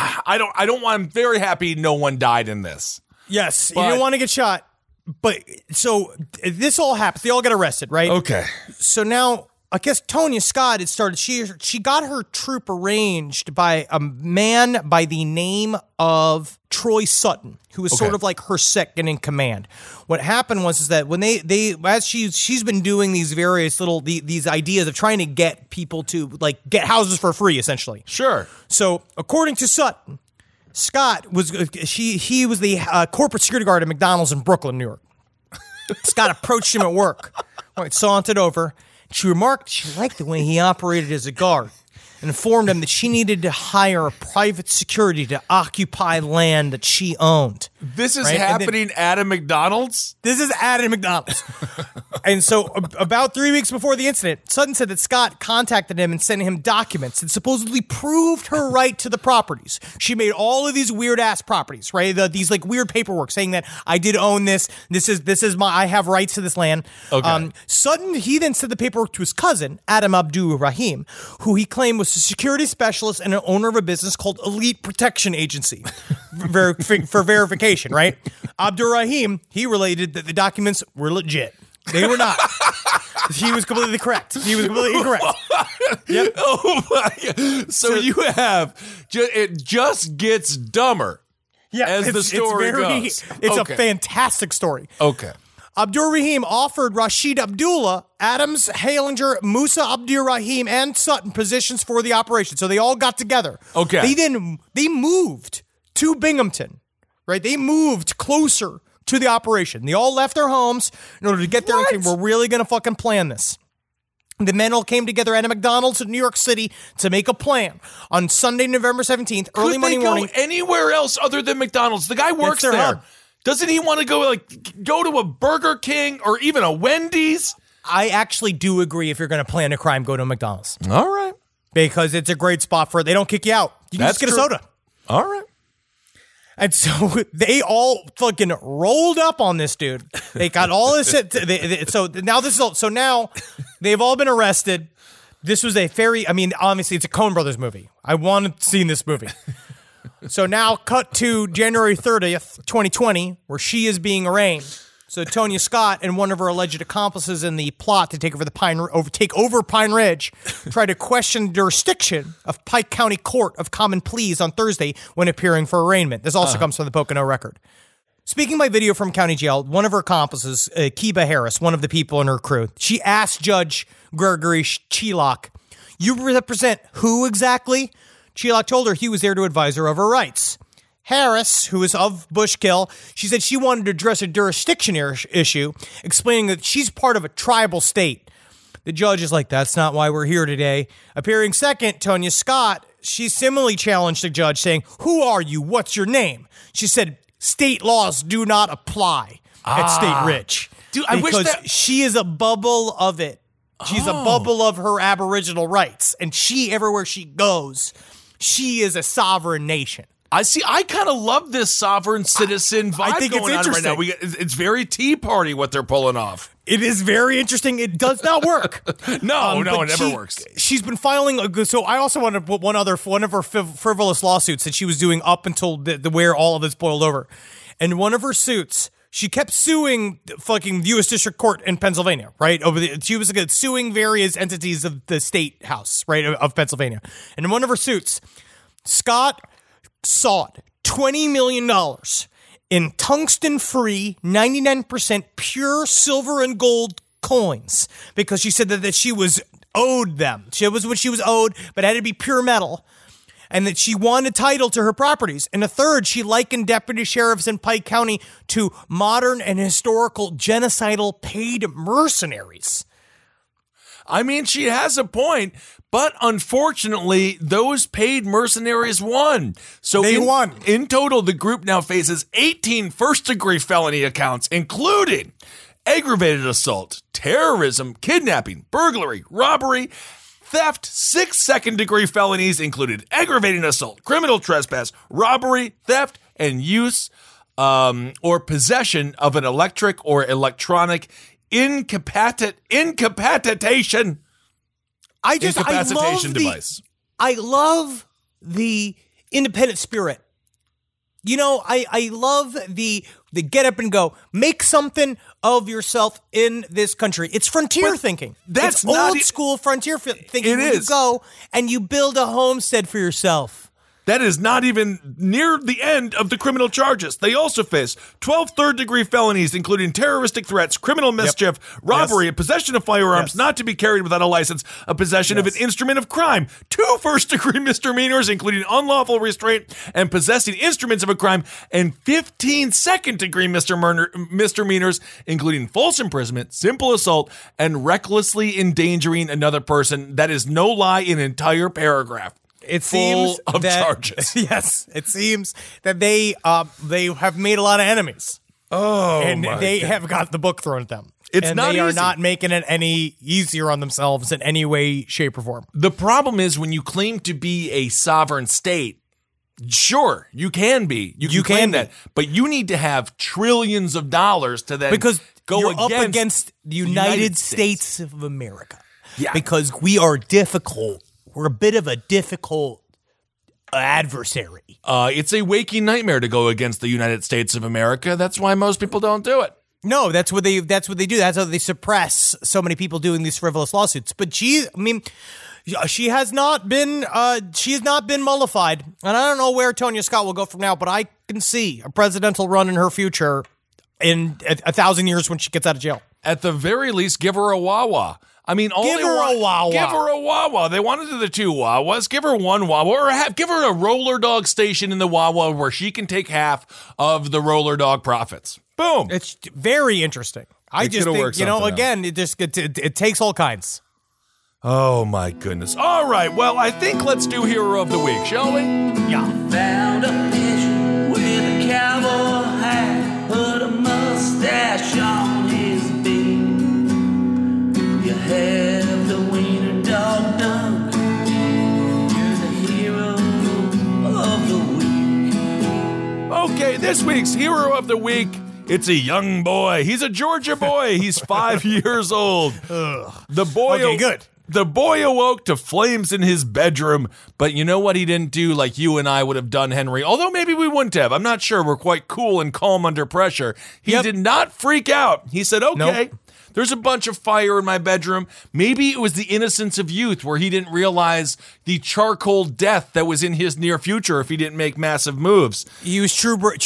I'm very happy no one died in this. Yes, he didn't want to get shot. But so this all happens. They all get arrested, right? Okay. So now, I guess Tonya Scott had started. She got her troop arranged by a man by the name of Troy Sutton, who was sort of like her second in command. What happened was that when they as she's been doing these various these ideas of trying to get people to get houses for free, essentially. Sure. So according to Sutton, Scott was he was the corporate security guard at McDonald's in Brooklyn, New York. Scott approached him at work. Sauntered over. She remarked she liked the way he operated as a guard and informed him that she needed to hire a private security to occupy land that she owned. This is happening at a McDonald's? This is at a McDonald's. And so about 3 weeks before the incident, Sutton said that Scott contacted him and sent him documents that supposedly proved her right to the properties. She made all of these weird-ass properties, right? These weird paperwork saying that I did own this. This is I have rights to this land. Okay. Sutton, he then sent the paperwork to his cousin, Adam Abdul Rahim, who he claimed was a security specialist and an owner of a business called Elite Protection Agency for verification, right? Abdul Rahim, he related that the documents were legit. They were not. He was completely correct. He was completely incorrect. Yep. Oh my God. So you have, it just gets dumber. as the story goes. It's Okay. a fantastic story. Okay. Abdur Rahim offered Rashid Abdullah, Adams, Halinger, Musa Abdur Rahim, and Sutton positions for the operation. So they all got together. Okay. They moved to Binghamton, right? They moved closer to the operation. They all left their homes in order to get there and say, we're really going to fucking plan this. The men all came together at a McDonald's in New York City to make a plan. On Sunday, November 17th, early Could Monday they go morning. anywhere else other than McDonald's? The guy works their there. hub. Doesn't he want to go to a Burger King or even a Wendy's? I actually do agree if you're going to plan a crime, go to McDonald's. All right. Because it's a great spot for it. They don't kick you out. You can That's just get true. a soda. All right. And so they all fucking rolled up on this dude. They got all this shit. So now they've all been arrested. This was obviously it's a Coen Brothers movie. I wanted to see this movie. So now cut to January 30th, 2020, where she is being arraigned. So Tonya Scott and one of her alleged accomplices in the plot to take over Pine Ridge tried to question the jurisdiction of Pike County Court of Common Pleas on Thursday when appearing for arraignment. This also comes from the Pocono Record. Speaking by video from county jail, one of her accomplices, Kiba Harris, one of the people in her crew, she asked Judge Gregory Chilak, "You represent who exactly?" Chilak told her he was there to advise her of her rights. Harris, who is of Bushkill, she said she wanted to address a jurisdiction issue, explaining that she's part of a tribal state. The judge is like, that's not why we're here today. Appearing second, Tonya Scott, she similarly challenged the judge, saying, "Who are you? What's your name?" She said, "State laws do not apply at State Ridge." Dude, I wish because that- she is a bubble of it. She's a bubble of her Aboriginal rights. And everywhere she goes, she is a sovereign nation. I kind of love this sovereign citizen vibe I think it's going on right now. interesting. It's very Tea Party what they're pulling off. It is very interesting. It does not work. No, but it never works. She's been filing. So I also want to put one of her frivolous lawsuits that she was doing up until where all of this boiled over. And one of her suits, she kept suing the fucking U.S. District Court in Pennsylvania, right? She was suing various entities of the state house, right, of Pennsylvania. And in one of her suits, Scott sought $20 million in tungsten-free, 99% pure silver and gold coins because she said that she was owed them. It was what she was owed, but it had to be pure metal, and that she wanted title to her properties. And a third, she likened deputy sheriffs in Pike County to modern and historical genocidal paid mercenaries. I mean, she has a point, but unfortunately, those paid mercenaries won. So They won. In total, the group now faces 18 first-degree felony accounts, including aggravated assault, terrorism, kidnapping, burglary, robbery, theft. 6 second-degree felonies included aggravated assault, criminal trespass, robbery, theft, and use or possession of an electric or electronic incapacitation device. I love the independent spirit. You know, I love the get up and go, make something of yourself in this country. It's frontier thinking. That's it's not old school frontier thinking. It where is. You go and you build a homestead for yourself. That is not even near the end of the criminal charges. They also face 12 third-degree felonies, including terroristic threats, criminal mischief, robbery, a possession of firearms not to be carried without a license, a possession of an instrument of crime, 2 first-degree misdemeanors, including unlawful restraint and possessing instruments of a crime, and 15 second-degree misdemeanors, including false imprisonment, simple assault, and recklessly endangering another person. That is no lie, an entire paragraph. It Full seems of that, charges. Yes, it seems that they have made a lot of enemies. Oh, and they have got the book thrown at them. It's and not they are easy. not making it any easier on themselves in any way, shape, or form. The problem is when you claim to be a sovereign state, sure, you can be. You can claim that. But you need to have trillions of dollars to then Because go you're up against the United States of America. Yeah. Because we are difficult. We're a bit of a difficult adversary. It's a waking nightmare to go against the United States of America. That's why most people don't do it. No, that's what they do. That's how they suppress so many people doing these frivolous lawsuits. But she has not been mollified, and I don't know where Tonya Scott will go from now. But I can see a presidential run in her future in 1,000 years when she gets out of jail. At the very least, give her a Wawa. I mean, Give her a Wawa. Give her a Wawa. They wanted the 2 Wawas. Give her 1 Wawa, or give her a roller dog station in the Wawa where she can take half of the roller dog profits. Boom. It's very interesting. I just think, again, it takes all kinds. Oh my goodness. All right. Well, I think let's do Hero of the Week, shall we? Yeah. Found a pitcher with a cowboy hat, put a mustache on his beat. You have the wiener dog dunk. You're the hero of the week. Okay, this week's Hero of the Week, it's a young boy. He's a Georgia boy. He's 5 years old. The boy. Okay, good. The boy awoke to flames in his bedroom, but you know what he didn't do like you and I would have done, Henry? Although maybe we wouldn't have. I'm not sure. We're quite cool and calm under pressure. He did not freak out. He said, okay, Nope. There's a bunch of fire in my bedroom. Maybe it was the innocence of youth where he didn't realize the charcoal death that was in his near future if he didn't make massive moves. He was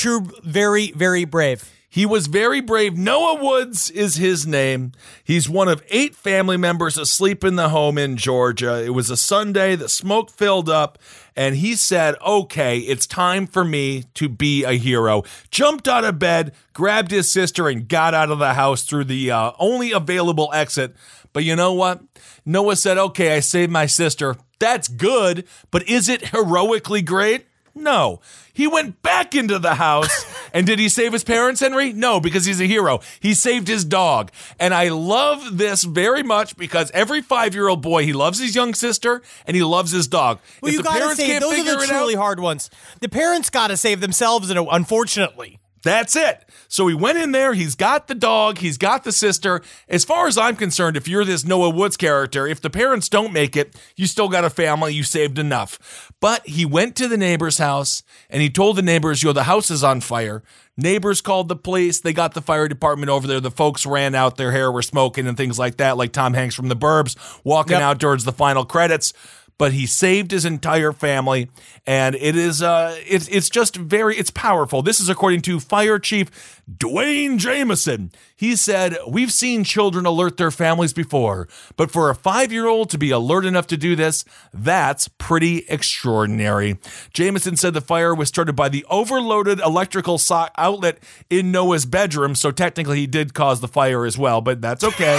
very, very brave. He was very brave. Noah Woods is his name. He's one of 8 family members asleep in the home in Georgia. It was a Sunday. The smoke filled up, and he said, okay, it's time for me to be a hero. Jumped out of bed, grabbed his sister, and got out of the house through the only available exit. But you know what? Noah said, okay, I saved my sister. That's good, but is it heroically great? No. He went back into the house, and did he save his parents, Henry? No, because he's a hero. He saved his dog. And I love this very much because every 5-year-old boy, he loves his young sister, and he loves his dog. Well, If you the gotta parents save, can't those are figure the it truly out, hard ones. The parents gotta save themselves, unfortunately. that's it. So he went in there, he's got the dog, he's got the sister. As far as I'm concerned, if you're this Noah Woods character, if the parents don't make it, you still got a family, you saved enough. But he went to the neighbor's house, and he told the neighbors, the house is on fire. Neighbors called the police, they got the fire department over there, the folks ran out, their hair were smoking and things like that, like Tom Hanks from The Burbs, walking out towards the final credits. But he saved his entire family, and it is it's just it's powerful. This is according to Fire Chief Dwayne Jameson. He said, we've seen children alert their families before, but for a 5-year-old to be alert enough to do this, that's pretty extraordinary. Jameson said the fire was started by the overloaded electrical outlet in Noah's bedroom, so technically he did cause the fire as well, but that's okay.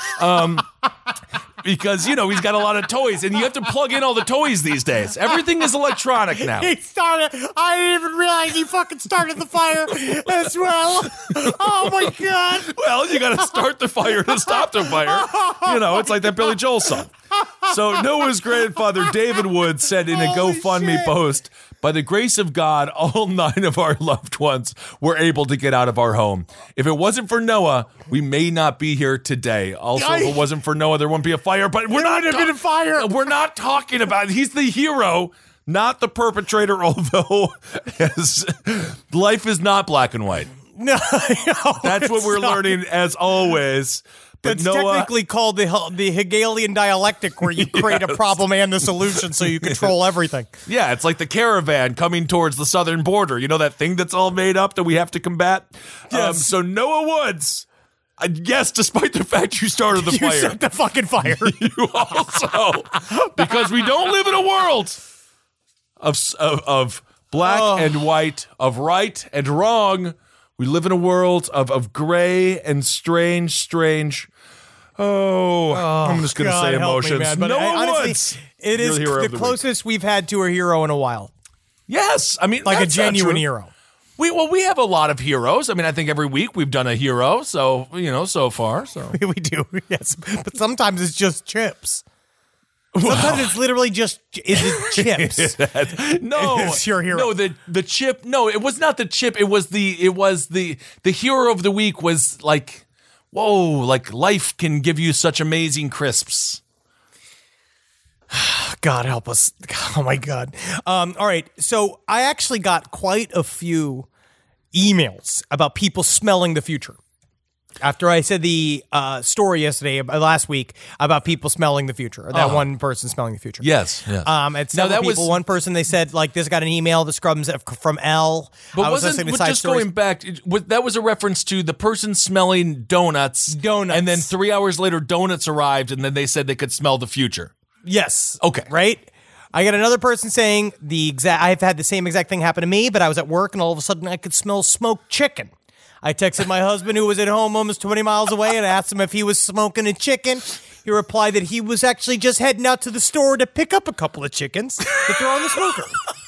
Because, he's got a lot of toys, and you have to plug in all the toys these days. Everything is electronic now. I didn't even realize he fucking started the fire as well. Oh my God. Well, you got to start the fire to stop the fire. It's like that Billy Joel song. So Noah's grandfather, David Woods, said in a GoFundMe post, by the grace of God, all 9 of our loved ones were able to get out of our home. If it wasn't for Noah, we may not be here today. Also, if it wasn't for Noah, there wouldn't be a fire. But we're not been a fire. We're not talking about it. He's the hero, not the perpetrator, although life is not black and white. No, That's what we're learning as always. But It's Noah, technically called the Hegelian dialectic, where you create a problem and the solution so you control everything. yeah, it's like the caravan coming towards the southern border. You know that thing that's all made up that we have to combat? Yes. So Noah Woods, yes, despite the fact you started the You fire, set the fucking fire. you also, because we don't live in a world of black and white, of right and wrong. We live in a world of gray and strange. I'm just going to say God help me, emotions. man, but Noah honestly, Woods. it is You're the hero the of the week. closest we've had to a hero in a while. Yes, I mean, Like a that's not genuine true. hero. We have a lot of heroes. I mean, I think every week we've done a hero. So so far. So We do, yes. But sometimes it's just chips. Sometimes it's literally just chips. no, It's your hero. No, the chip. No, it was not the chip. It was the hero of the week was like, whoa, like life can give you such amazing crisps. God help us. Oh my God. All right. So I actually got quite a few emails about people smelling the future. After I said the story last week, about people smelling the future, or that one person smelling the future. Yes. It's several people. One person, they said, like, this got an email, this comes from L. But going back, that was a reference to the person smelling donuts. And then 3 hours later, donuts arrived, and then they said they could smell the future. Yes. Okay. Right? I got another person saying I've had the same exact thing happen to me, but I was at work, and all of a sudden I could smell smoked chicken. I texted my husband, who was at home almost 20 miles away, and asked him if he was smoking a chicken. He replied that he was actually just heading out to the store to pick up a couple of chickens to throw in the smoker.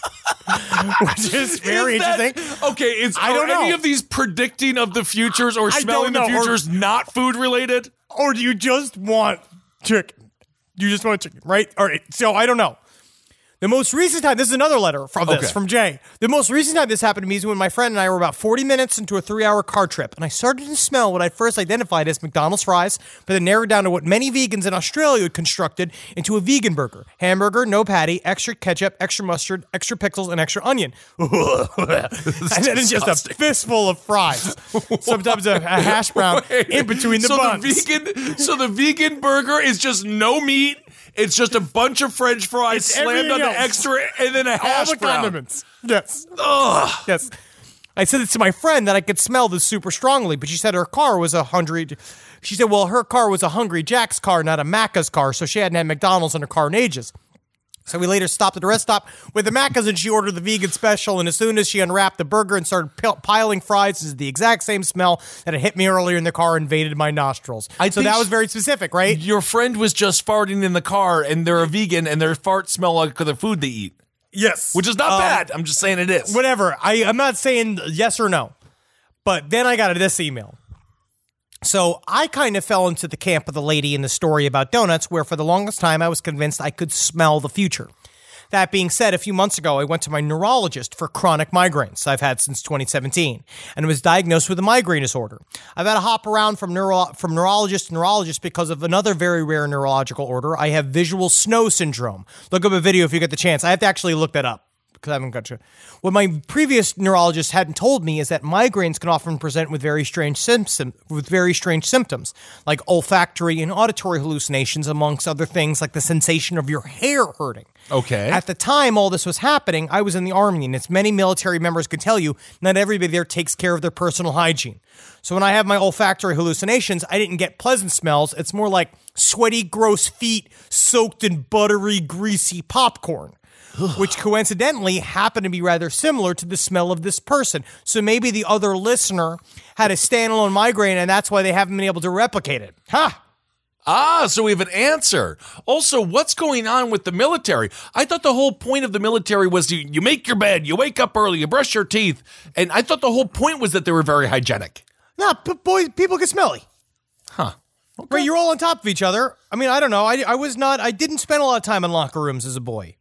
Which is very interesting. Okay, I don't know. Any of these predicting of the futures or smelling the futures not food related? Or do you just want chicken? You just want chicken, right? All right, so I don't know. The most recent time, this is another letter from Jay. The most recent time this happened to me is when my friend and I were about 40 minutes into a 3-hour car trip, and I started to smell what I first identified as McDonald's fries, but then narrowed down to what many vegans in Australia had constructed into a vegan burger. Hamburger, no patty, extra ketchup, extra mustard, extra pickles, and extra onion. And then just a fistful of fries. Sometimes a hash brown in between the buns. So the vegan burger is just no meat. It's just a bunch of French fries slammed on the extra, and then a hash brown. All the condiments. Yes. Ugh. Yes. I said this to my friend that I could smell this super strongly, but she said her car was She said, well, her car was a Hungry Jack's car, not a Macca's car, so she hadn't had McDonald's in her car in ages. So we later stopped at a rest stop with the Macca's, and she ordered the vegan special, and as soon as she unwrapped the burger and started piling fries, this is the exact same smell that had hit me earlier in the car and invaded my nostrils. So that was very specific, right? Your friend was just farting in the car, and they're a vegan, and their farts smell like the food they eat. Yes. Which is not bad. I'm just saying it is. Whatever. I'm not saying yes or no. But then I got this email. So I kind of fell into the camp of the lady in the story about donuts, where for the longest time I was convinced I could smell the future. That being said, a few months ago, I went to my neurologist for chronic migraines I've had since 2017 and was diagnosed with a migraine disorder. I've had to hop around from neurologist to neurologist because of another very rare neurological order. I have visual snow syndrome. Look up a video if you get the chance. I have to actually look that up, because I haven't got to. What my previous neurologist hadn't told me is that migraines can often present with very strange symptoms, like olfactory and auditory hallucinations, amongst other things, like the sensation of your hair hurting. Okay. At the time all this was happening, I was in the Army, and as many military members can tell you, not everybody there takes care of their personal hygiene. So when I have my olfactory hallucinations, I didn't get pleasant smells. It's more like sweaty, gross feet soaked in buttery, greasy popcorn. Which coincidentally happened to be rather similar to the smell of this person. So maybe the other listener had a standalone migraine, and that's why they haven't been able to replicate it. So we have an answer. Also, what's going on with the military? I thought the whole point of the military was you make your bed, you wake up early, you brush your teeth, and I thought the whole point was that they were very hygienic. No, but boys, people get smelly. Okay. Right, you're all on top of each other. I mean, I don't know. I didn't spend a lot of time in locker rooms as a boy.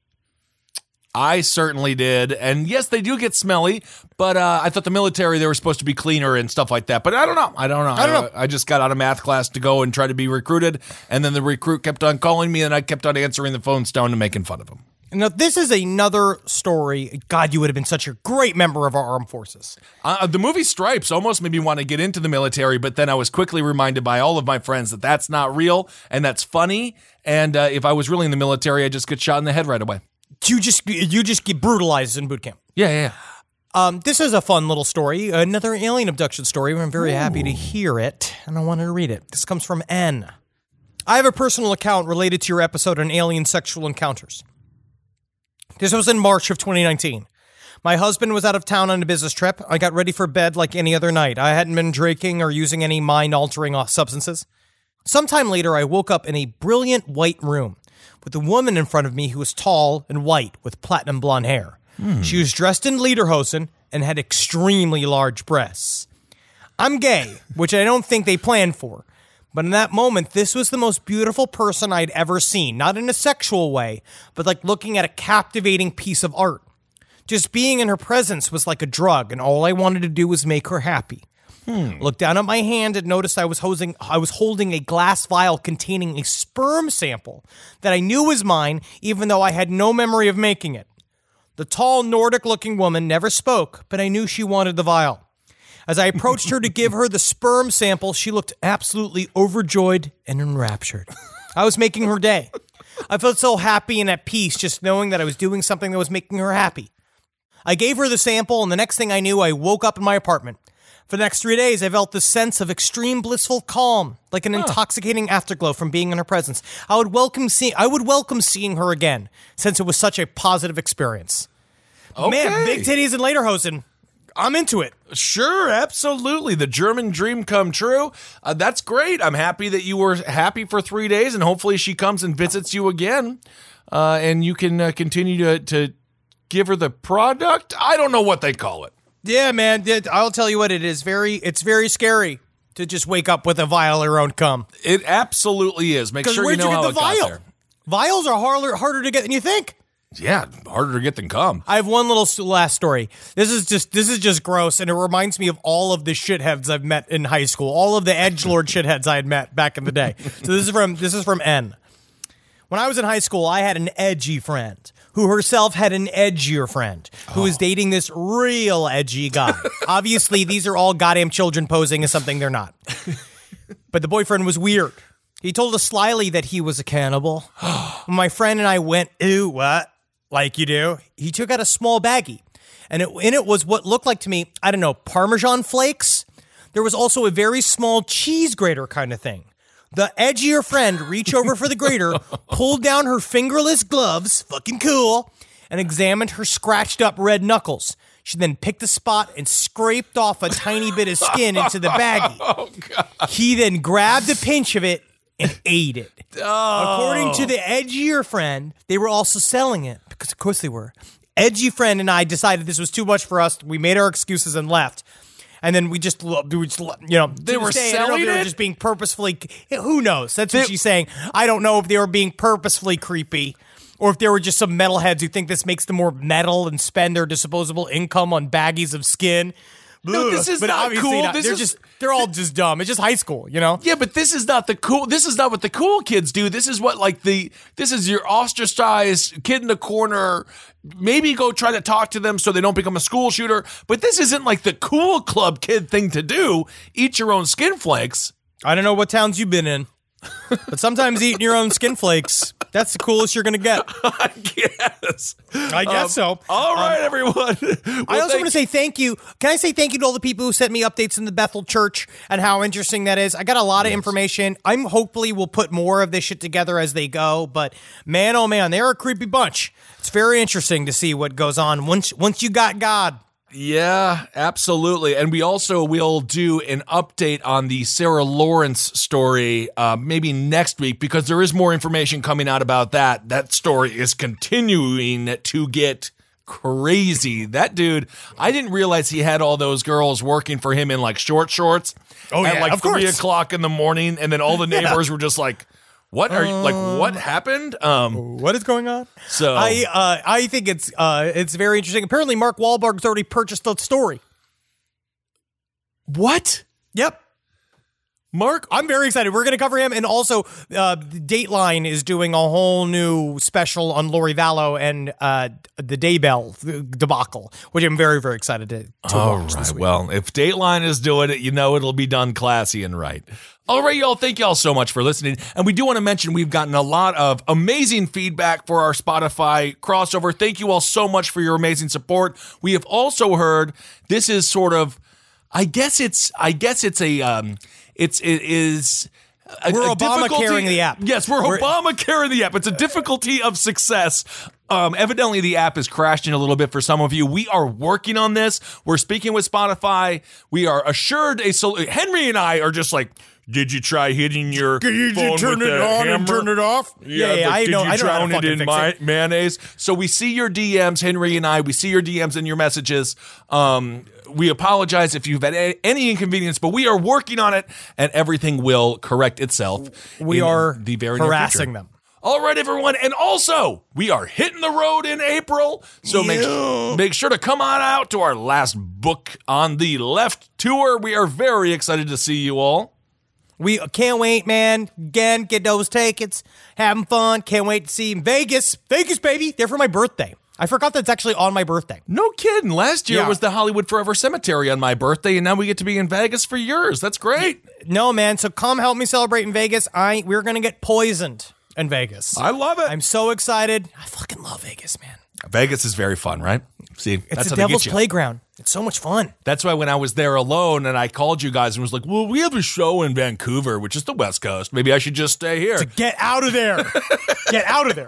I certainly did. And yes, they do get smelly, but I thought the military, they were supposed to be cleaner and stuff like that. But I don't know. I just got out of math class to go and try to be recruited. And then the recruit kept on calling me, and I kept on answering the phone down and making fun of him. Now, this is another story. God, you would have been such a great member of our armed forces. The movie Stripes almost made me want to get into the military, but then I was quickly reminded by all of my friends that that's not real and that's funny. And if I was really in the military, I'd just get shot in the head right away. You just get brutalized in boot camp. Yeah. This is a fun little story, another alien abduction story. I'm very happy to hear it, and I wanted to read it. This comes from N. I have a personal account related to your episode on alien sexual encounters. This was in March of 2019. My husband was out of town on a business trip. I got ready for bed like any other night. I hadn't been drinking or using any mind-altering substances. Sometime later, I woke up in a brilliant white room with a woman in front of me who was tall and white with platinum blonde hair. She was dressed in lederhosen and had extremely large breasts. I'm gay, which I don't think they planned for. But in that moment, this was the most beautiful person I'd ever seen. Not in a sexual way, but like looking at a captivating piece of art. Just being in her presence was like a drug, and all I wanted to do was make her happy. Looked down at my hand and noticed I was holding a glass vial containing a sperm sample that I knew was mine, even though I had no memory of making it. The tall Nordic-looking woman never spoke, but I knew she wanted the vial. As I approached her to give her the sperm sample, she looked absolutely overjoyed and enraptured. I was making her day. I felt so happy and at peace just knowing that I was doing something that was making her happy. I gave her the sample, and the next thing I knew, I woke up in my apartment. For the next 3 days, I felt this sense of extreme blissful calm, like an intoxicating afterglow from being in her presence. I would welcome seeing her again, since it was such a positive experience. Okay. Man, big titties and lederhosen. I'm into it. Sure, absolutely. The German dream come true. That's great. I'm happy that you were happy for 3 days, and hopefully she comes and visits you again, and you can continue to give her the product. I don't know what they call it. Yeah, man. I'll tell you what, it's very scary to just wake up with a vial of your own cum. It absolutely is. Make sure you know how it got there. Vials are harder to get than you think. Yeah, harder to get than cum. I have one little last story. This is just gross, and it reminds me of all of the shitheads I've met in high school, all of the edgelord shitheads I had met back in the day. So this is from N. When I was in high school, I had an edgy friend who herself had an edgier friend who was dating this real edgy guy. Obviously, these are all goddamn children posing as something they're not. But the boyfriend was weird. He told us slyly that he was a cannibal. When my friend and I went, ew, what? Like you do. He took out a small baggie, and in it was what looked like to me, I don't know, Parmesan flakes. There was also a very small cheese grater kind of thing. The edgier friend reached over for the grater, pulled down her fingerless gloves, fucking cool, and examined her scratched up red knuckles. She then picked a spot and scraped off a tiny bit of skin into the baggie. Oh, God. He then grabbed a pinch of it and ate it. Oh. According to the edgier friend, they were also selling it, because of course they were. Edgy friend and I decided this was too much for us. We made our excuses and left. And then we were selling it. They were just being purposefully. Who knows? That's what she's saying. I don't know if they were being purposefully creepy, or if there were just some metalheads who think this makes them more metal and spend their disposable income on baggies of skin. No, this is not cool. They're all just dumb. It's just high school, you know? Yeah, but this is not this is not what the cool kids do. This is what this is your ostracized kid in the corner. Maybe go try to talk to them so they don't become a school shooter. But this isn't like the cool club kid thing to do. Eat your own skin flakes. I don't know what towns you've been in, but sometimes eating your own skin flakes, that's the coolest you're going to get. I guess so. All right, everyone. I also want to say thank you. Can I say thank you to all the people who sent me updates in the Bethel Church and how interesting that is? I got a lot of information. I'm hopefully will put more of this shit together as they go, but man, oh man, they're a creepy bunch. It's very interesting to see what goes on once you got God. Yeah, absolutely. And we also will do an update on the Sarah Lawrence story maybe next week, because there is more information coming out about that. That story is continuing to get crazy. That dude, I didn't realize he had all those girls working for him in like short shorts at 3 o'clock in the morning. And then all the neighbors were just like, what are you what happened? What is going on? So I think it's very interesting. Apparently, Mark Wahlberg's already purchased the story. What? Yep. Mark, I'm very excited. We're going to cover him, and also Dateline is doing a whole new special on Lori Vallow and the Daybell debacle, which I'm very, very excited to watch. This week. Well, if Dateline is doing it, you know it'll be done classy and right. All right, y'all. Thank y'all so much for listening. And we do want to mention we've gotten a lot of amazing feedback for our Spotify crossover. Thank you all so much for your amazing support. We have also heard this is sort of, I guess it's a. It is. We're Obama-caring the app. Yes, we're Obama-caring the app. It's a difficulty of success. Evidently, the app is crashing a little bit for some of you. We are working on this. We're speaking with Spotify. We are assured a solution. Henry and I are just like, did you try hitting your phone with the hammer? And turn it off? Yeah, I know. Did you drown it in mayonnaise? So we see your DMs, Henry and I. We see your DMs and your messages. We apologize if you've had any inconvenience, but we are working on it, and everything will correct itself. We are the very harassing them. All right, everyone. And also, we are hitting the road in April, so make sure to come on out to our last Book on the Left tour. We are very excited to see you all. We can't wait, man. Again, get those tickets. Having fun. Can't wait to see you in Vegas. Vegas, baby. There for my birthday. I forgot that's actually on my birthday. No kidding. Last year Yeah. was the Hollywood Forever Cemetery on my birthday, and now we get to be in Vegas for yours. That's great. No, man. So come help me celebrate in Vegas. We're going to get poisoned in Vegas. I love it. I'm so excited. I fucking love Vegas, man. Vegas is very fun, right? See, It's that's the how they devil's get you. playground. It's so much fun. That's why when I was there alone and I called you guys and was like, well, we have a show in Vancouver, which is the West Coast. Maybe I should just stay here. Get out of there. Get out of there.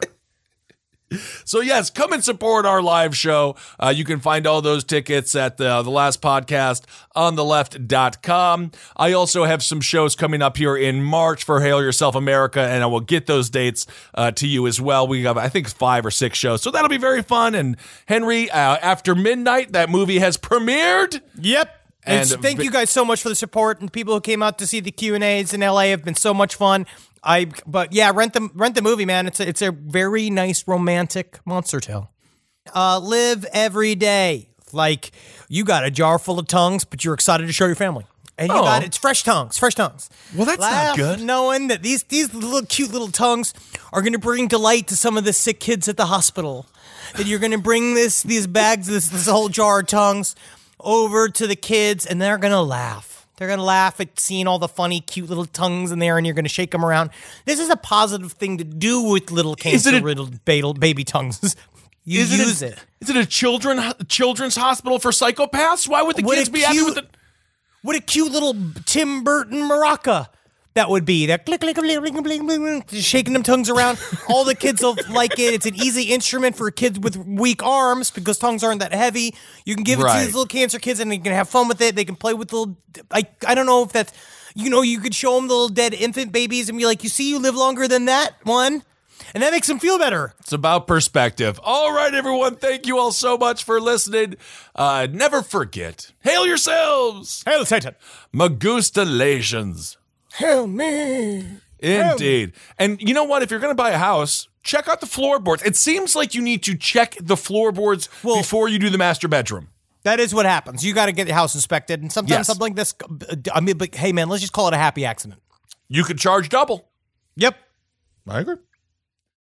So, yes, come and support our live show. You can find all those tickets at the last podcast on theleft.com. I also have some shows coming up here in March for Hail Yourself America, and I will get those dates to you as well. We have, I think, 5 or 6 shows, so that'll be very fun. And Henry, after midnight, that movie has premiered. Yep. And And thank you guys so much for the support, and people who came out to see the Q&As in LA have been so much fun. But yeah, rent the movie, man. It's a very nice romantic monster tale. Live every day like you got a jar full of tongues, but you're excited to show your family. And you got it's fresh tongues. Well, that's not good. Knowing that these little cute little tongues are going to bring delight to some of the sick kids at the hospital. That you're going to bring these bags, this whole jar of tongues over to the kids, and they're going to laugh. They're going to laugh at seeing all the funny, cute little tongues in there, and you're going to shake them around. This is a positive thing to do with little cancer-riddled baby tongues. Use it. Is it a children's hospital for psychopaths? Why would the kids be happy with it? What a cute little Tim Burton maraca that would be. That click, click, click, click, click, click, just shaking them tongues around. All the kids will like it. It's an easy instrument for kids with weak arms because tongues aren't that heavy. You can give it to these little cancer kids and they can have fun with it. They can play with little, I don't know if that's, you could show them the little dead infant babies and be like, you see, you live longer than that one. And that makes them feel better. It's about perspective. All right, everyone. Thank you all so much for listening. Never forget, hail yourselves. Hail Satan. Magustalations. Hail me. Indeed. And you know what? If you're going to buy a house, check out the floorboards. It seems like you need to check the floorboards before you do the master bedroom. That is what happens. You got to get the house inspected. And sometimes something like this, but hey, man, let's just call it a happy accident. You could charge double. Yep. I agree.